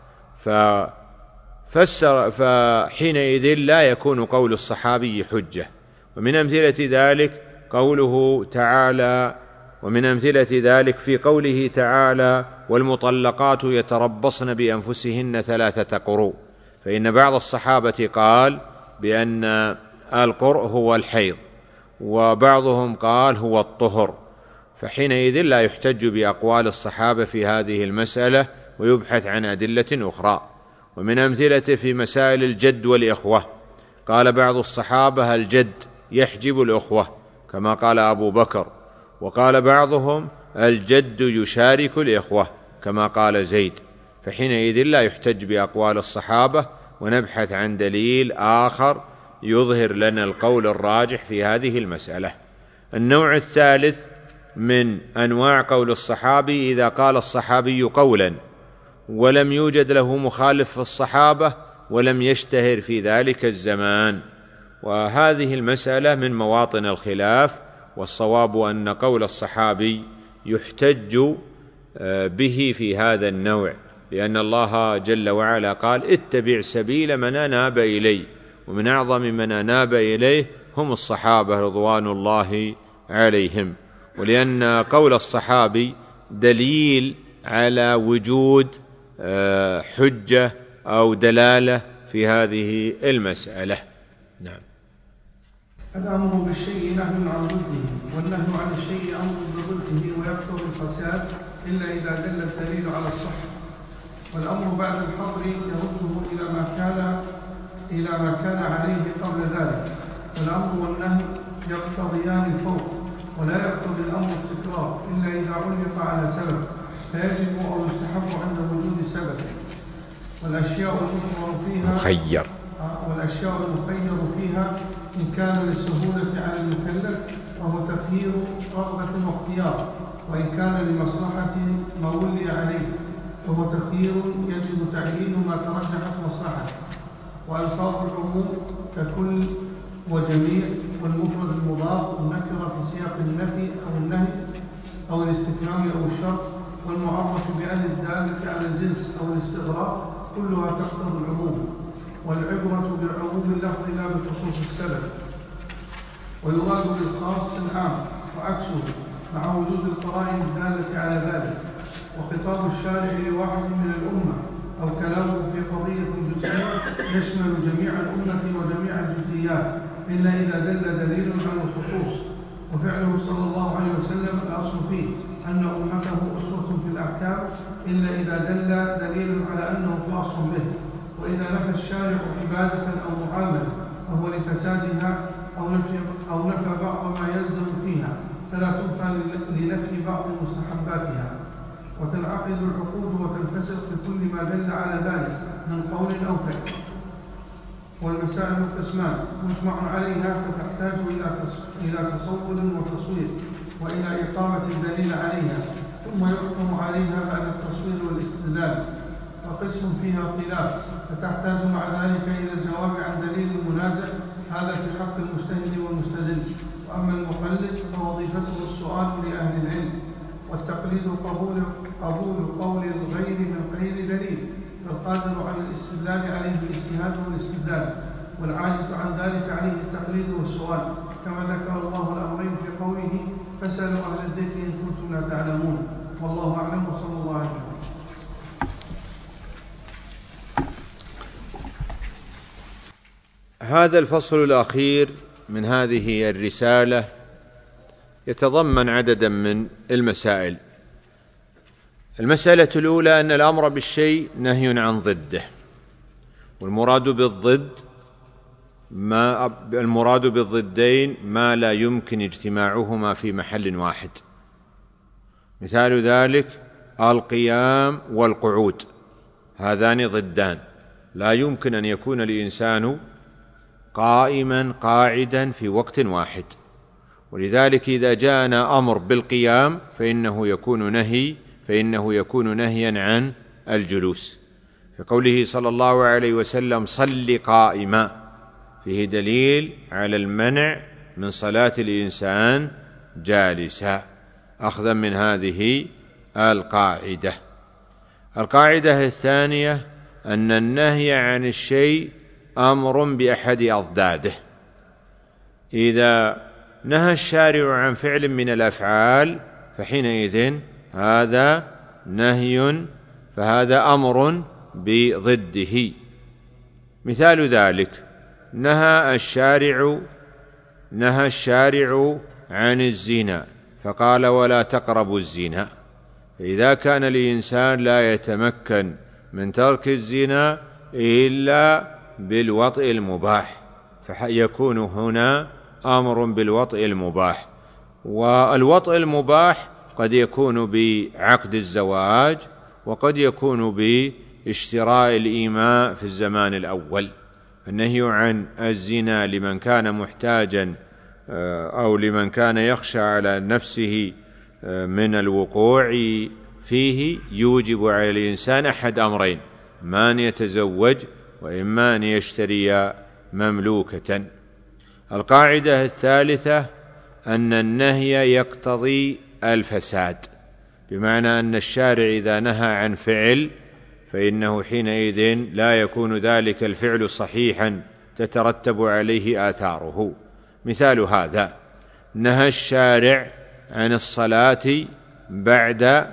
فحينئذ لا يكون قول الصحابي حجة. ومن أمثلة ذلك قوله تعالى ومن أمثلة ذلك في قوله تعالى: والمطلقات يتربصن بأنفسهن 3 قروء، فإن بعض الصحابة قال بأن القرء هو الحيض، وبعضهم قال هو الطهر، فحينئذ لا يحتج بأقوال الصحابة في هذه المسألة ويبحث عن أدلة أخرى. ومن أمثلة في مسائل الجد والإخوة قال بعض الصحابة: الجد يحجب الأخوة كما قال أبو بكر، وقال بعضهم: الجد يشارك الإخوة كما قال زيد، فحينئذ لا يحتج بأقوال الصحابة ونبحث عن دليل آخر يظهر لنا القول الراجح في هذه المسألة. النوع الثالث من أنواع قول الصحابي إذا قال الصحابي قولا ولم يوجد له مخالف في الصحابة ولم يشتهر في ذلك الزمان، وهذه المسألة من مواطن الخلاف، والصواب أن قول الصحابي يحتج به في هذا النوع، لأن الله جل وعلا قال اتبع سبيل من أناب إلي، ومن أعظم من أناب إليه هم الصحابة رضوان الله عليهم، ولأن قول الصحابي دليل على وجود حجة أو دلالة في هذه المسألة. نعم. الأمر بالشيء نهي عن ضده، والنهي عن الشيء أمر بضده ويقتضي الفساد إلا إذا دل الدليل على الصحة، والأمر بعد الحظر يرده إلى ما كان عليه قبل ذلك، والأمر والنهي يقتضيان الفوق، ولا يقتضي الأمر التكرار إلا إذا علق على سبب، فيجب أو يستحب عند وجود سبب. والأشياء المخير فيها إن كان للسهولة على المكلف فهو تخيير رغبة واختيار، وإن كان لمصلحة ما ولي عليه فهو تخيير يجب تعيين ما ترجحت مصلحته. وألفاظ العموم ككل وجميع والمفرد المضاف والنكرة في سياق النفي أو النهي أو الاستفهام أو الشرط والمعرف بأن الدالة على الجنس أو الاستغراق كلها تقتضي العموم، والعبرة بعموم اللفظ لا بخصوص السبب. ويراد بالخاص العام وعكسه مع وجود القرائن الدالة على ذلك. وخطاب الشارع لواحد من الأمة أو كلامه في قضية جزئية يشمل جميع الأمة وجميع الجزئيات إلا إذا دل دليل على الخصوص. وفعله صلى الله عليه وسلم الأصل فيه أن أمته أسوة في الأحكام إلا إذا دل دليل على أنه خاص به. وإذا نفى الشارع عبادة أو معاملة فهو لفسادها أو نفى بعض ما يلزم فيها، فلا تنفى لنفي بعض مستحباتها. وتنعقد العقود وتنفسخ بكل ما دل على ذلك من قول أو فعل. والمسائل قسمان مجمع عليها فتحتاج إلى تصور وتصوير وإلى إقامة الدليل عليها، ثم يحكم عليها بعد التصوير والاستدلال. وقسم فيها خلاف فتحتاج مع ذلك إلى الجواب عن دليل منازع، هذا في حق المجتهد والمستدل. وأما المقلد فوظيفته السؤال لأهل العلم، والتقليد قبول قول الغير من غير دليل، فالقادر على الاستدلال عليه الاجتهاد والاستدلال، والعاجز عن ذلك عليه التقليد والسؤال، كما ذكر الله الأمرين في قوله فاسألوا أهل الذكر إن كنتم لا تعلمون. والله أعلم وصلى الله عليه وسلم. هذا الفصل الأخير من هذه الرسالة يتضمن عددا من المسائل. المسألة الأولى أن الأمر بالشيء نهي عن ضده، والمراد بالضدين ما لا يمكن اجتماعهما في محل واحد. مثال ذلك القيام والقعود، هذان ضدان، لا يمكن أن يكون الإنسان قائما قاعدا في وقت واحد. ولذلك إذا جاءنا أمر بالقيام فإنه يكون نهيا عن الجلوس. في قوله صلى الله عليه وسلم صل قائما فيه دليل على المنع من صلاة الإنسان جالسا، أخذا من هذه القاعدة. القاعدة الثانية أن النهي عن الشيء أمر بأحد أضداده. إذا نهى الشارع عن فعل من الأفعال فحينئذ هذا نهي، فهذا أمر بضده. مثال ذلك نهى الشارع عن الزنا فقال ولا تقربوا الزنا. إذا كان الإنسان لا يتمكن من ترك الزنا إلا بالوطء المباح فيكون هنا أمر بالوطء المباح. والوطء المباح قد يكون بعقد الزواج، وقد يكون باشتراء الإيماء في الزمان الأول، النهي عن الزنا لمن كان محتاجا أو لمن كان يخشى على نفسه من الوقوع فيه يوجب على الإنسان أحد أمرين: إما أن يتزوج وإما أن يشتري مملوكة. القاعدة الثالثة أن النهي يقتضي الفساد، بمعنى أن الشارع إذا نهى عن فعل فإنه حينئذ لا يكون ذلك الفعل صحيحا تترتب عليه آثاره. مثال هذا: نهى الشارع عن الصلاة بعد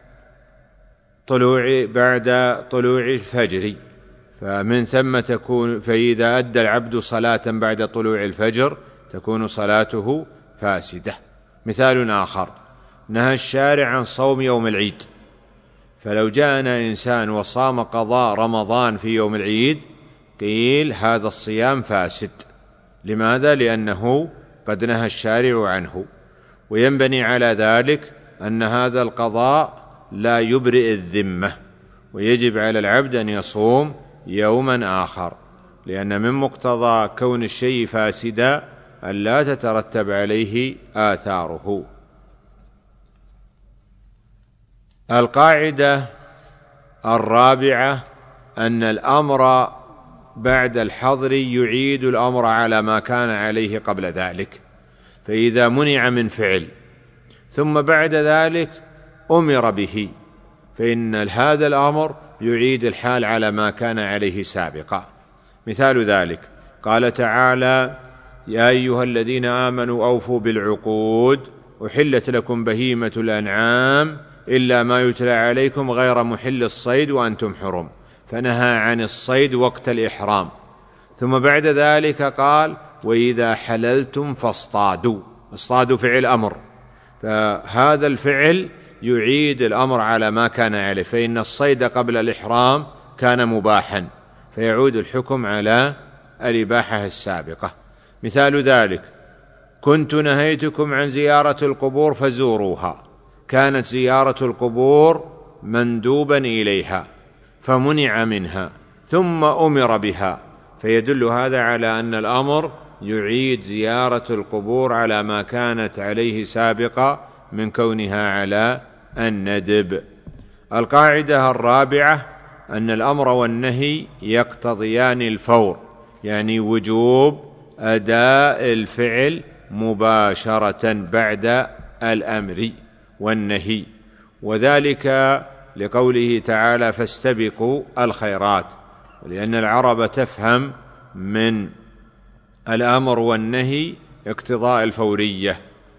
طلوع الفجر، فمن ثم فإذا أدى العبد صلاة بعد طلوع الفجر تكون صلاته فاسدة. مثال آخر: نهى الشارع عن صوم يوم العيد، فلو جاءنا إنسان وصام قضاء رمضان في يوم العيد قيل هذا الصيام فاسد. لماذا؟ لأنه قد نهى الشارع عنه. وينبني على ذلك أن هذا القضاء لا يبرئ الذمة، ويجب على العبد أن يصوم يوما آخر، لأن من مقتضى كون الشيء فاسدا أن لا تترتب عليه آثاره. القاعدة الرابعة أن الأمر بعد الحظر يعيد الأمر على ما كان عليه قبل ذلك، فإذا منع من فعل ثم بعد ذلك أمر به فإن هذا الأمر يعيد الحال على ما كان عليه سابقا. مثال ذلك: قال تعالى: يا أيها الذين آمنوا أوفوا بالعقود أحلت لكم بهيمة الأنعام إلا ما يتلى عليكم غير محل الصيد وأنتم حرم، فنهى عن الصيد وقت الإحرام. ثم بعد ذلك قال: وإذا حللتم فاصطادوا. اصطادوا فعل أمر، فهذا الفعل يعيد الأمر على ما كان عليه، فإن الصيد قبل الإحرام كان مباحا فيعود الحكم على الإباحة السابقة. مثال ذلك: كنت نهيتكم عن زيارة القبور فزوروها، كانت زيارة القبور مندوبا إليها فمنع منها ثم أمر بها، فيدل هذا على أن الأمر يعيد زيارة القبور على ما كانت عليه سابقا من كونها على الندب. القاعدة الرابعة أن الأمر والنهي يقتضيان الفور، يعني وجوب أداء الفعل مباشرة بعد الأمر والنهي، وذلك لقوله تعالى: فاستبقوا الخيرات، ولأن العرب تفهم من الأمر والنهي اقتضاء الفورية.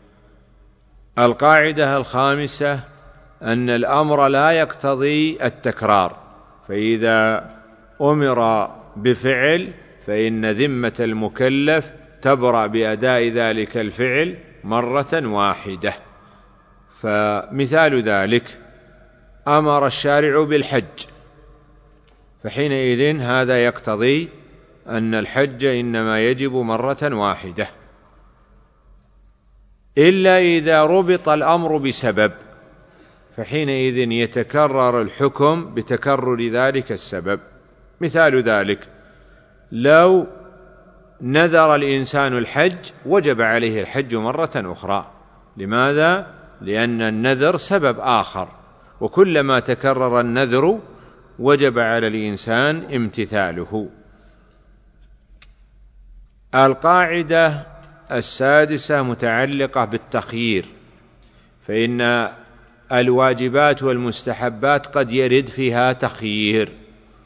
القاعدة الخامسة أن الأمر لا يقتضي التكرار، فإذا أمر بفعل فإن ذمة المكلف تبرأ بأداء ذلك الفعل مرة واحدة. فمثال ذلك: أمر الشارع بالحج، فحينئذ هذا يقتضي أن الحج إنما يجب مرة واحدة، إلا إذا ربط الأمر بسبب، فحينئذ يتكرر الحكم بتكرر ذلك السبب. مثال ذلك: لو نذر الإنسان الحج وجب عليه الحج مرة أخرى. لماذا؟ لأن النذر سبب آخر، وكلما تكرر النذر وجب على الإنسان امتثاله. القاعدة السادسة متعلقة بالتخيير، فإن الواجبات والمستحبات قد يرد فيها تخيير،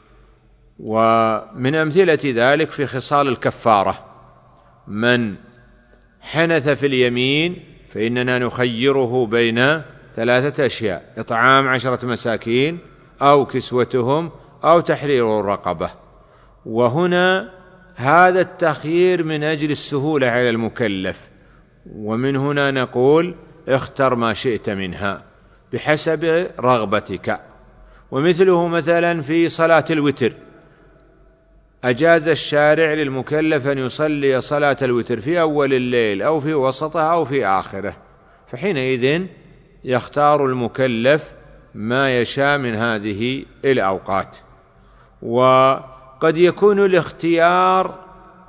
ومن أمثلة ذلك في خصال الكفارة: من حنث في اليمين فإننا نخيره بين 3 أشياء: إطعام 10 مساكين أو كسوتهم أو تحرير الرقبة. وهنا هذا التخيير من أجل السهولة على المكلف، ومن هنا نقول: اختر ما شئت منها بحسب رغبتك. ومثله مثلا في صلاة الوتر، أجاز الشارع للمكلف أن يصلي صلاة الوتر في أول الليل أو في وسطه أو في آخره، فحينئذ يختار المكلف ما يشاء من هذه الأوقات. قد يكون الاختيار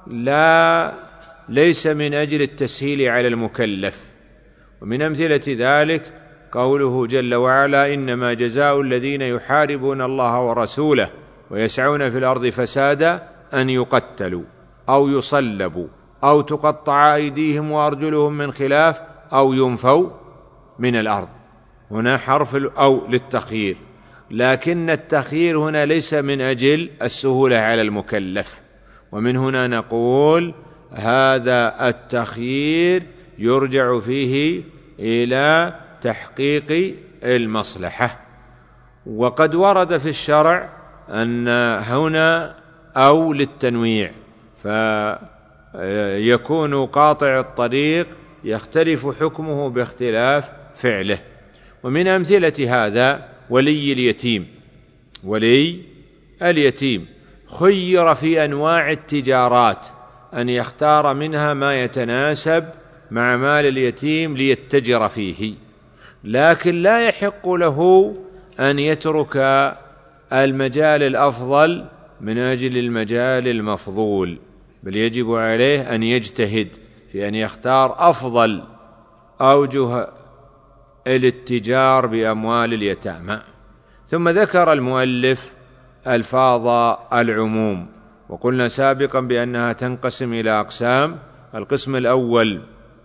ليس من أجل التسهيل على المكلف. ومن أمثلة ذلك قوله جل وعلا: إنما جزاء الذين يحاربون الله ورسوله ويسعون في الأرض فسادا أن يقتلوا أو يصلبوا أو تقطع أيديهم وأرجلهم من خلاف أو ينفوا من الأرض. هنا حرف أو للتخيير، لكن التخيير هنا ليس من أجل السهولة على المكلف. ومن هنا نقول هذا التخيير يرجع فيه إلى تحقيق المصلحة. وقد ورد في الشرع أن هنا أو للتنويع، فيكون قاطع الطريق يختلف حكمه باختلاف فعله. ومن أمثلة هذا ولي اليتيم. ولي اليتيم خير في أنواع التجارات أن يختار منها ما يتناسب مع مال اليتيم ليتجر فيه، لكن لا يحق له أن يترك المجال الأفضل من أجل المجال المفضول، بل يجب عليه أن يجتهد في أن يختار أفضل أوجه الاتجار بأموال اليتامى. ثم ذكر المؤلف ألفاظ العموم، وقلنا سابقا بأنها تنقسم إلى أقسام. القسم الأول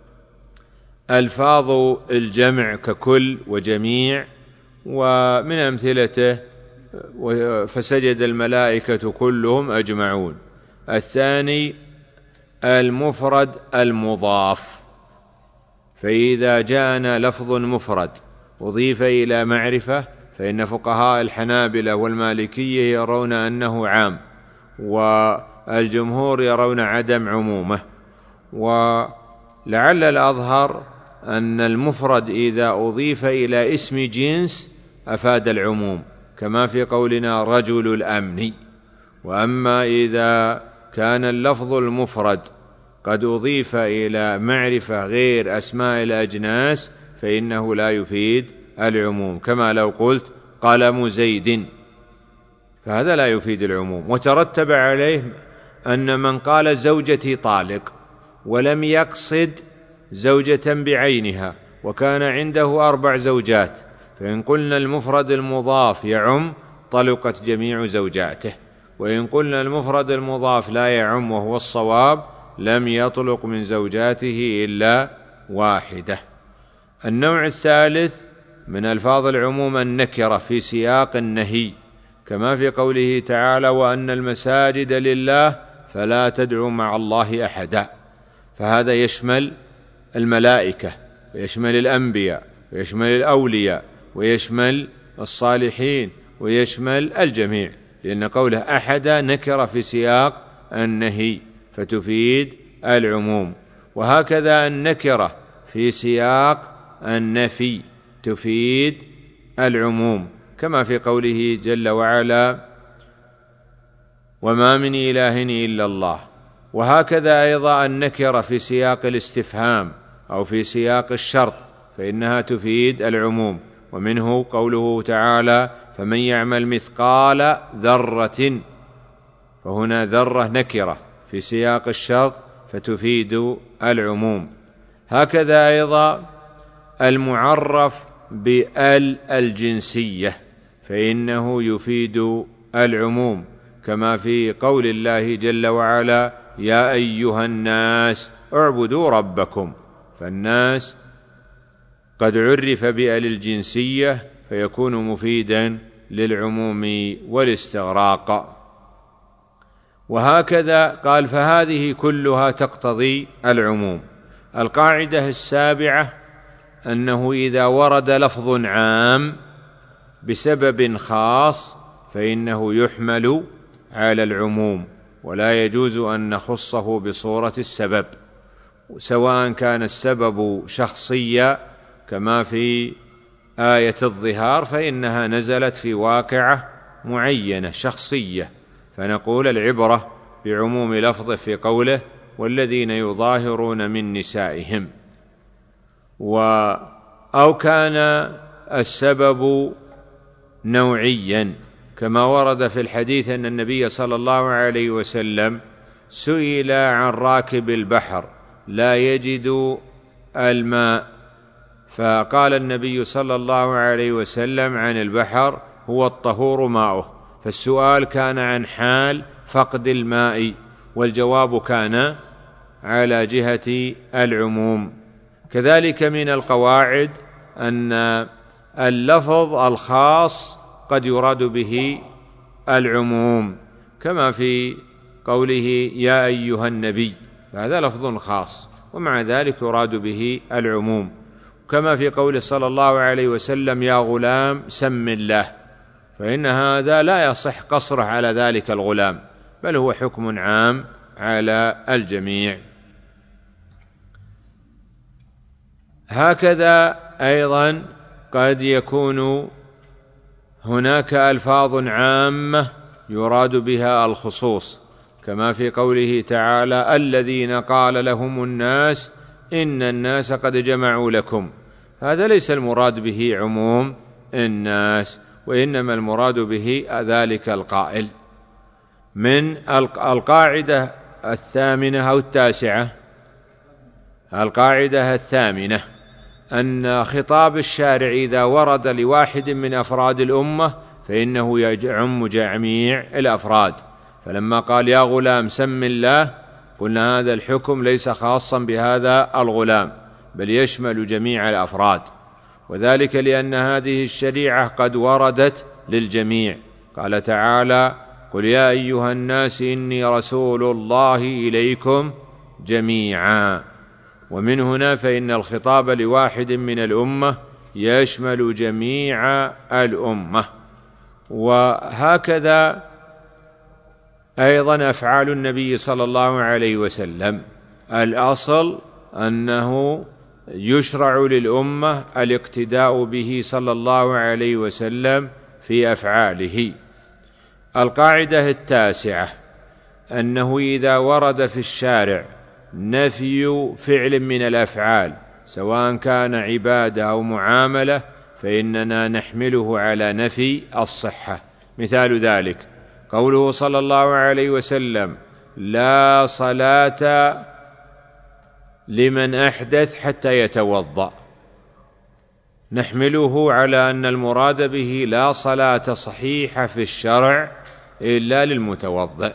ألفاظ الجمع ككل وجميع، ومن أمثلته فسجد الملائكة كلهم أجمعون. الثاني المفرد المضاف، فإذا جاءنا لفظ مفرد أضيف إلى معرفة فإن فقهاء الحنابلة والمالكية يرون أنه عام، والجمهور يرون عدم عمومه. ولعل الأظهر أن المفرد إذا أضيف إلى اسم جنس أفاد العموم، كما في قولنا رجل الأمن. وأما إذا كان اللفظ المفرد قد أضيف إلى معرفة غير أسماء الأجناس فإنه لا يفيد العموم، كما لو قلت قلم زيد، فهذا لا يفيد العموم. وترتب عليه أن من قال زوجتي طالق ولم يقصد زوجة بعينها وكان عنده 4 زوجات، فإن قلنا المفرد المضاف يعم طلقت جميع زوجاته، وإن قلنا المفرد المضاف لا يعم وهو الصواب لم يطلق من زوجاته إلا واحدة. النوع الثالث من ألفاظ العموم النكرة في سياق النهي، كما في قوله تعالى: وأن المساجد لله فلا تدعوا مع الله أحدا. فهذا يشمل الملائكة ويشمل الأنبياء ويشمل الأولياء ويشمل الصالحين ويشمل الجميع، لأن قوله أحدا نكرة في سياق النهي فتفيد العموم. وهكذا النكرة في سياق النفي تفيد العموم، كما في قوله جل وعلا: وما من إله إلا الله. وهكذا أيضا النكرة في سياق الاستفهام أو في سياق الشرط فإنها تفيد العموم، ومنه قوله تعالى: فمن يعمل مثقال ذرة، فهنا ذرة نكرة في سياق الشرط فتفيد العموم. هكذا أيضا المعرف بال الجنسية فإنه يفيد العموم، كما في قول الله جل وعلا: يا أيها الناس اعبدوا ربكم. فالناس قد عرف بال الجنسية فيكون مفيدا للعموم والاستغراق. وهكذا قال: فهذه كلها تقتضي العموم. القاعدة السابعة أنه إذا ورد لفظ عام بسبب خاص فإنه يحمل على العموم، ولا يجوز أن نخصه بصورة السبب، سواء كان السبب شخصيا كما في آية الظهار فإنها نزلت في واقعة معينة شخصية، فنقول العبرة بعموم لفظه في قوله: والذين يظاهرون من نسائهم. أو كان السبب نوعيا كما ورد في الحديث أن النبي صلى الله عليه وسلم سئل عن راكب البحر لا يجد الماء، فقال النبي صلى الله عليه وسلم عن البحر هو الطهور ماؤه، فالسؤال كان عن حال فقد الماء، والجواب كان على جهة العموم. كذلك من القواعد أن اللفظ الخاص قد يراد به العموم، كما في قوله يا أيها النبي، فهذا لفظ خاص ومع ذلك يراد به العموم، كما في قوله صلى الله عليه وسلم يا غلام سم الله، فإن هذا لا يصح قصره على ذلك الغلام، بل هو حكم عام على الجميع. هكذا أيضا قد يكون هناك ألفاظ عامة يراد بها الخصوص، كما في قوله تعالى الذين قال لهم الناس إن الناس قد جمعوا لكم، هذا ليس المراد به عموم الناس، وإنما المراد به ذلك القائل. من القاعدة الثامنة أو التاسعة، القاعدة الثامنة أن خطاب الشارع إذا ورد لواحد من أفراد الأمة فإنه يعم جميع الأفراد، فلما قال يا غلام سم الله قلنا هذا الحكم ليس خاصا بهذا الغلام بل يشمل جميع الأفراد، وذلك لأن هذه الشريعة قد وردت للجميع. قال تعالى قل يا أيها الناس إني رسول الله إليكم جميعا، ومن هنا فإن الخطاب لواحد من الأمة يشمل جميع الأمة. وهكذا أيضا أفعال النبي صلى الله عليه وسلم، الأصل أنه يشرع للأمة الاقتداء به صلى الله عليه وسلم في أفعاله. القاعدة التاسعة أنه إذا ورد في الشارع نفي فعل من الأفعال سواء كان عبادة أو معاملة فإننا نحمله على نفي الصحة. مثال ذلك قوله صلى الله عليه وسلم لا صلاة لمن أحدث حتى يتوضأ، نحمله على أن المراد به لا صلاة صحيحة في الشرع إلا للمتوضئ.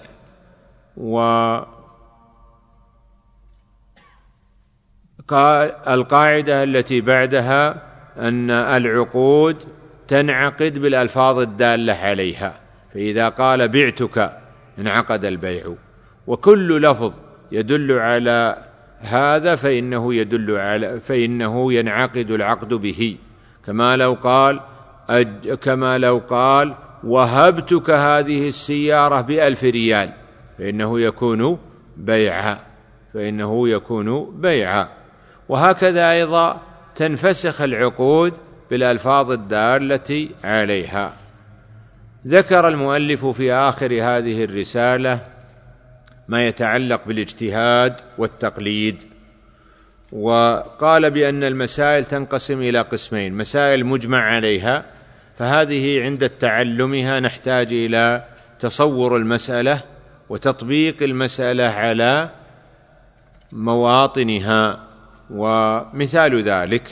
القاعدة التي بعدها أن العقود تنعقد بالألفاظ الدالة عليها، فإذا قال بعتك انعقد البيع، وكل لفظ يدل على هذا فإنه ينعقد العقد به، كما لو قال وهبتك هذه السيارة ب1000 ريال فإنه يكون بيعا. وهكذا أيضا تنفسخ العقود بالألفاظ الدالة عليها. ذكر المؤلف في آخر هذه الرسالة ما يتعلق بالاجتهاد والتقليد، وقال بأن المسائل تنقسم إلى قسمين: مسائل مجمع عليها، فهذه عند تعلمها نحتاج إلى تصور المسألة وتطبيق المسألة على مواطنها. ومثال ذلك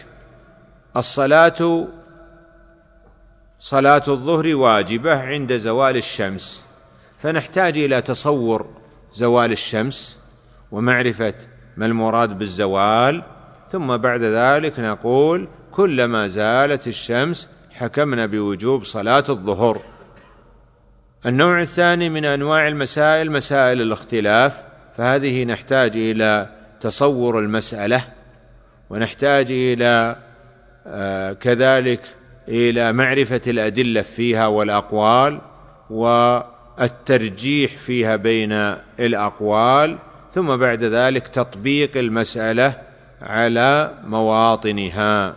صلاة الظهر واجبة عند زوال الشمس، فنحتاج إلى تصور زوال الشمس ومعرفة ما المراد بالزوال، ثم بعد ذلك نقول كلما زالت الشمس حكمنا بوجوب صلاة الظهر. النوع الثاني من أنواع المسائل مسائل الاختلاف، فهذه نحتاج إلى تصور المسألة، ونحتاج إلى كذلك إلى معرفة الأدلة فيها والأقوال والترجيح فيها بين الأقوال، ثم بعد ذلك تطبيق المسألة على مواطنها.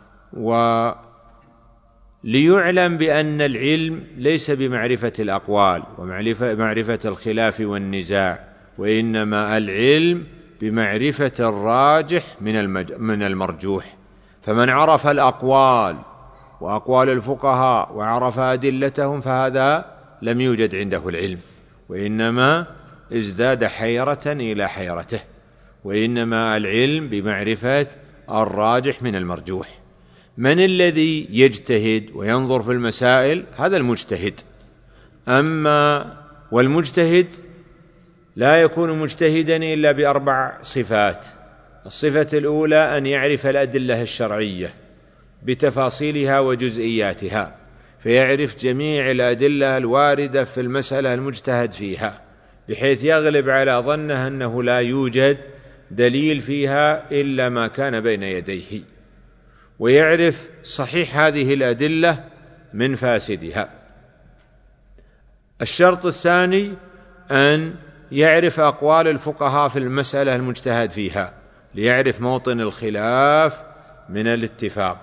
وليعلم بأن العلم ليس بمعرفة الأقوال ومعرفة الخلاف والنزاع، وإنما العلم بمعرفة الراجح من المرجوح، فمن عرف الأقوال وأقوال الفقهاء وعرف أدلتهم، فهذا لم يوجد عنده العلم، وإنما ازداد حيرة إلى حيرته. وإنما العلم بمعرفة الراجح من المرجوح. من الذي يجتهد وينظر في المسائل؟ هذا المجتهد. والمجتهد لا يكون مجتهدا إلا ب4 صفات. الصفة الأولى أن يعرف الأدلة الشرعية بتفاصيلها وجزئياتها، فيعرف جميع الأدلة الواردة في المسألة المجتهد فيها، بحيث يغلب على ظنه أنه لا يوجد دليل فيها إلا ما كان بين يديه، ويعرف صحيح هذه الأدلة من فاسدها. الشرط الثاني أن يعرف أقوال الفقهاء في المسألة المجتهد فيها، ليعرف موطن الخلاف من الاتفاق،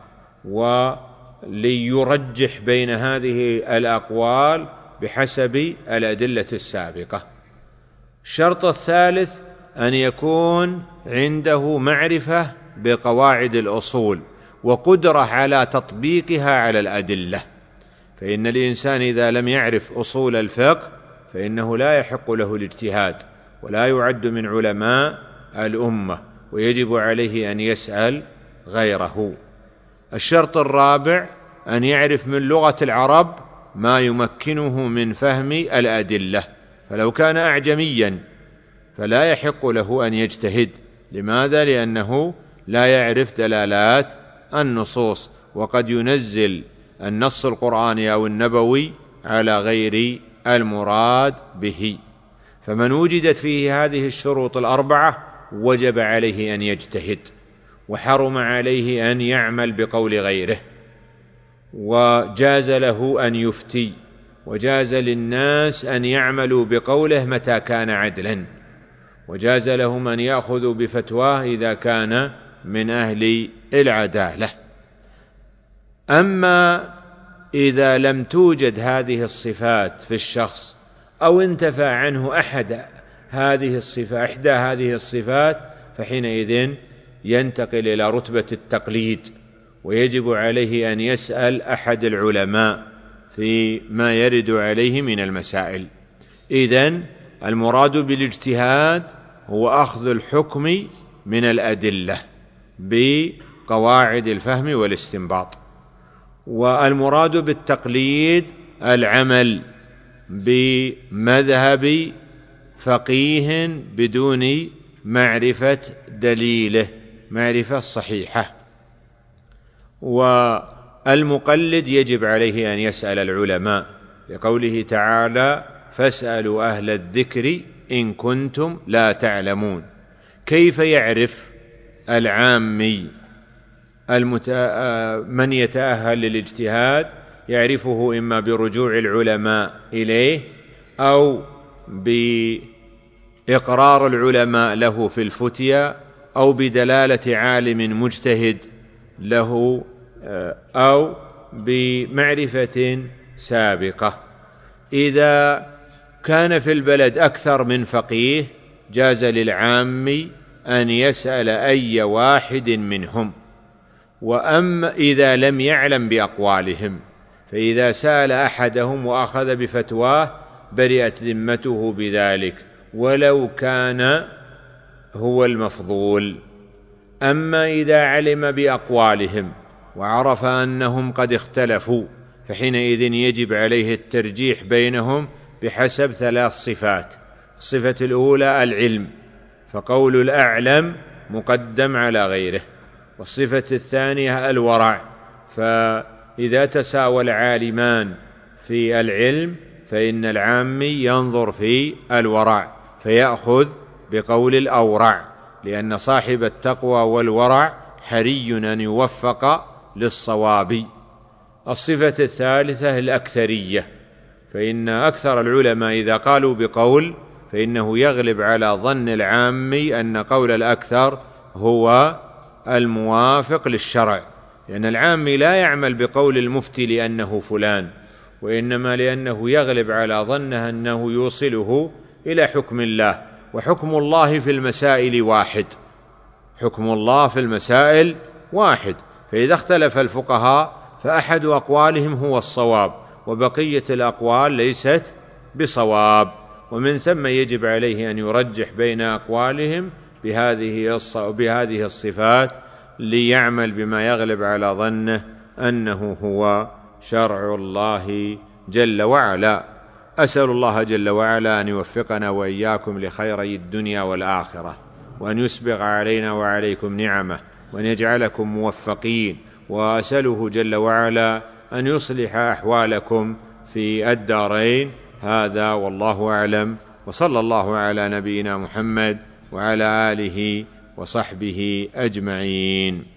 وليرجح بين هذه الأقوال بحسب الأدلة السابقة. الشرط الثالث أن يكون عنده معرفة بقواعد الأصول وقدرة على تطبيقها على الأدلة، فإن الإنسان إذا لم يعرف أصول الفقه فإنه لا يحق له الاجتهاد، ولا يعد من علماء الأمة، ويجب عليه أن يسأل غيره. الشرط الرابع أن يعرف من لغة العرب ما يمكنه من فهم الأدلة، فلو كان أعجميا فلا يحق له أن يجتهد. لماذا؟ لأنه لا يعرف دلالات النصوص، وقد ينزل النص القرآني أو النبوي على غير المراد به. فمن وجدت فيه هذه الشروط 4 وجب عليه أن يجتهد، وحرم عليه أن يعمل بقول غيره، وجاز له أن يفتي، وجاز للناس أن يعملوا بقوله متى كان عدلا، وجاز لهم أن يأخذوا بفتواه إذا كان من أهل العدالة. أما إذا لم توجد هذه الصفات في الشخص، أو انتفى عنه إحدى هذه الصفات، فحينئذ ينتقل إلى رتبة التقليد، ويجب عليه أن يسأل أحد العلماء فيما يرد عليه من المسائل. إذن المراد بالاجتهاد هو أخذ الحكم من الأدلة بقواعد الفهم والاستنباط، والمراد بالتقليد العمل بمذهب فقيه بدون معرفة دليله، معرفة صحيحة. والمقلد يجب عليه أن يسأل العلماء، لقوله تعالى: فاسألوا أهل الذكر إن كنتم لا تعلمون. كيف يعرف العامي من يتأهل للاجتهاد؟ يعرفه إما برجوع العلماء إليه، أو بإقرار العلماء له في الفتيا، أو بدلالة عالم مجتهد له، أو بمعرفة سابقة. إذا كان في البلد أكثر من فقيه جاز للعام أن يسأل أي واحد منهم. وأما إذا لم يعلم بأقوالهم، فإذا سأل أحدهم وأخذ بفتواه برئت ذمته بذلك ولو كان هو المفضول. أما إذا علم بأقوالهم وعرف أنهم قد اختلفوا، فحينئذ يجب عليه الترجيح بينهم بحسب 3 صفات. الصفة الأولى العلم، فقول الأعلم مقدم على غيره. والصفة الثانية الورع، فإذا تساوى العالمان في العلم فإن العامي ينظر في الورع فيأخذ بقول الأورع، لأن صاحب التقوى والورع حري أن يوفق للصواب. الصفة الثالثة الأكثرية، فإن أكثر العلماء إذا قالوا بقول فإنه يغلب على ظن العامي أن قول الأكثر هو الموافق للشرع، لأن العامي لا يعمل بقول المفتي لأنه فلان، وإنما لأنه يغلب على ظنه أنه يوصله إلى حكم الله، وحكم الله في المسائل واحد، حكم الله في المسائل واحد. فإذا اختلف الفقهاء فأحد أقوالهم هو الصواب، وبقية الأقوال ليست بصواب، ومن ثم يجب عليه أن يرجح بين أقوالهم بهذه الصفات ليعمل بما يغلب على ظنه أنه هو شرع الله جل وعلا. أسأل الله جل وعلا أن يوفقنا وإياكم لخيري الدنيا والآخرة، وأن يسبغ علينا وعليكم نعمه، وأن يجعلكم موفقين، وأسأله جل وعلا أن يصلح أحوالكم في الدارين. هذا والله أعلم، وصلى الله على نبينا محمد وعلى آله وصحبه أجمعين.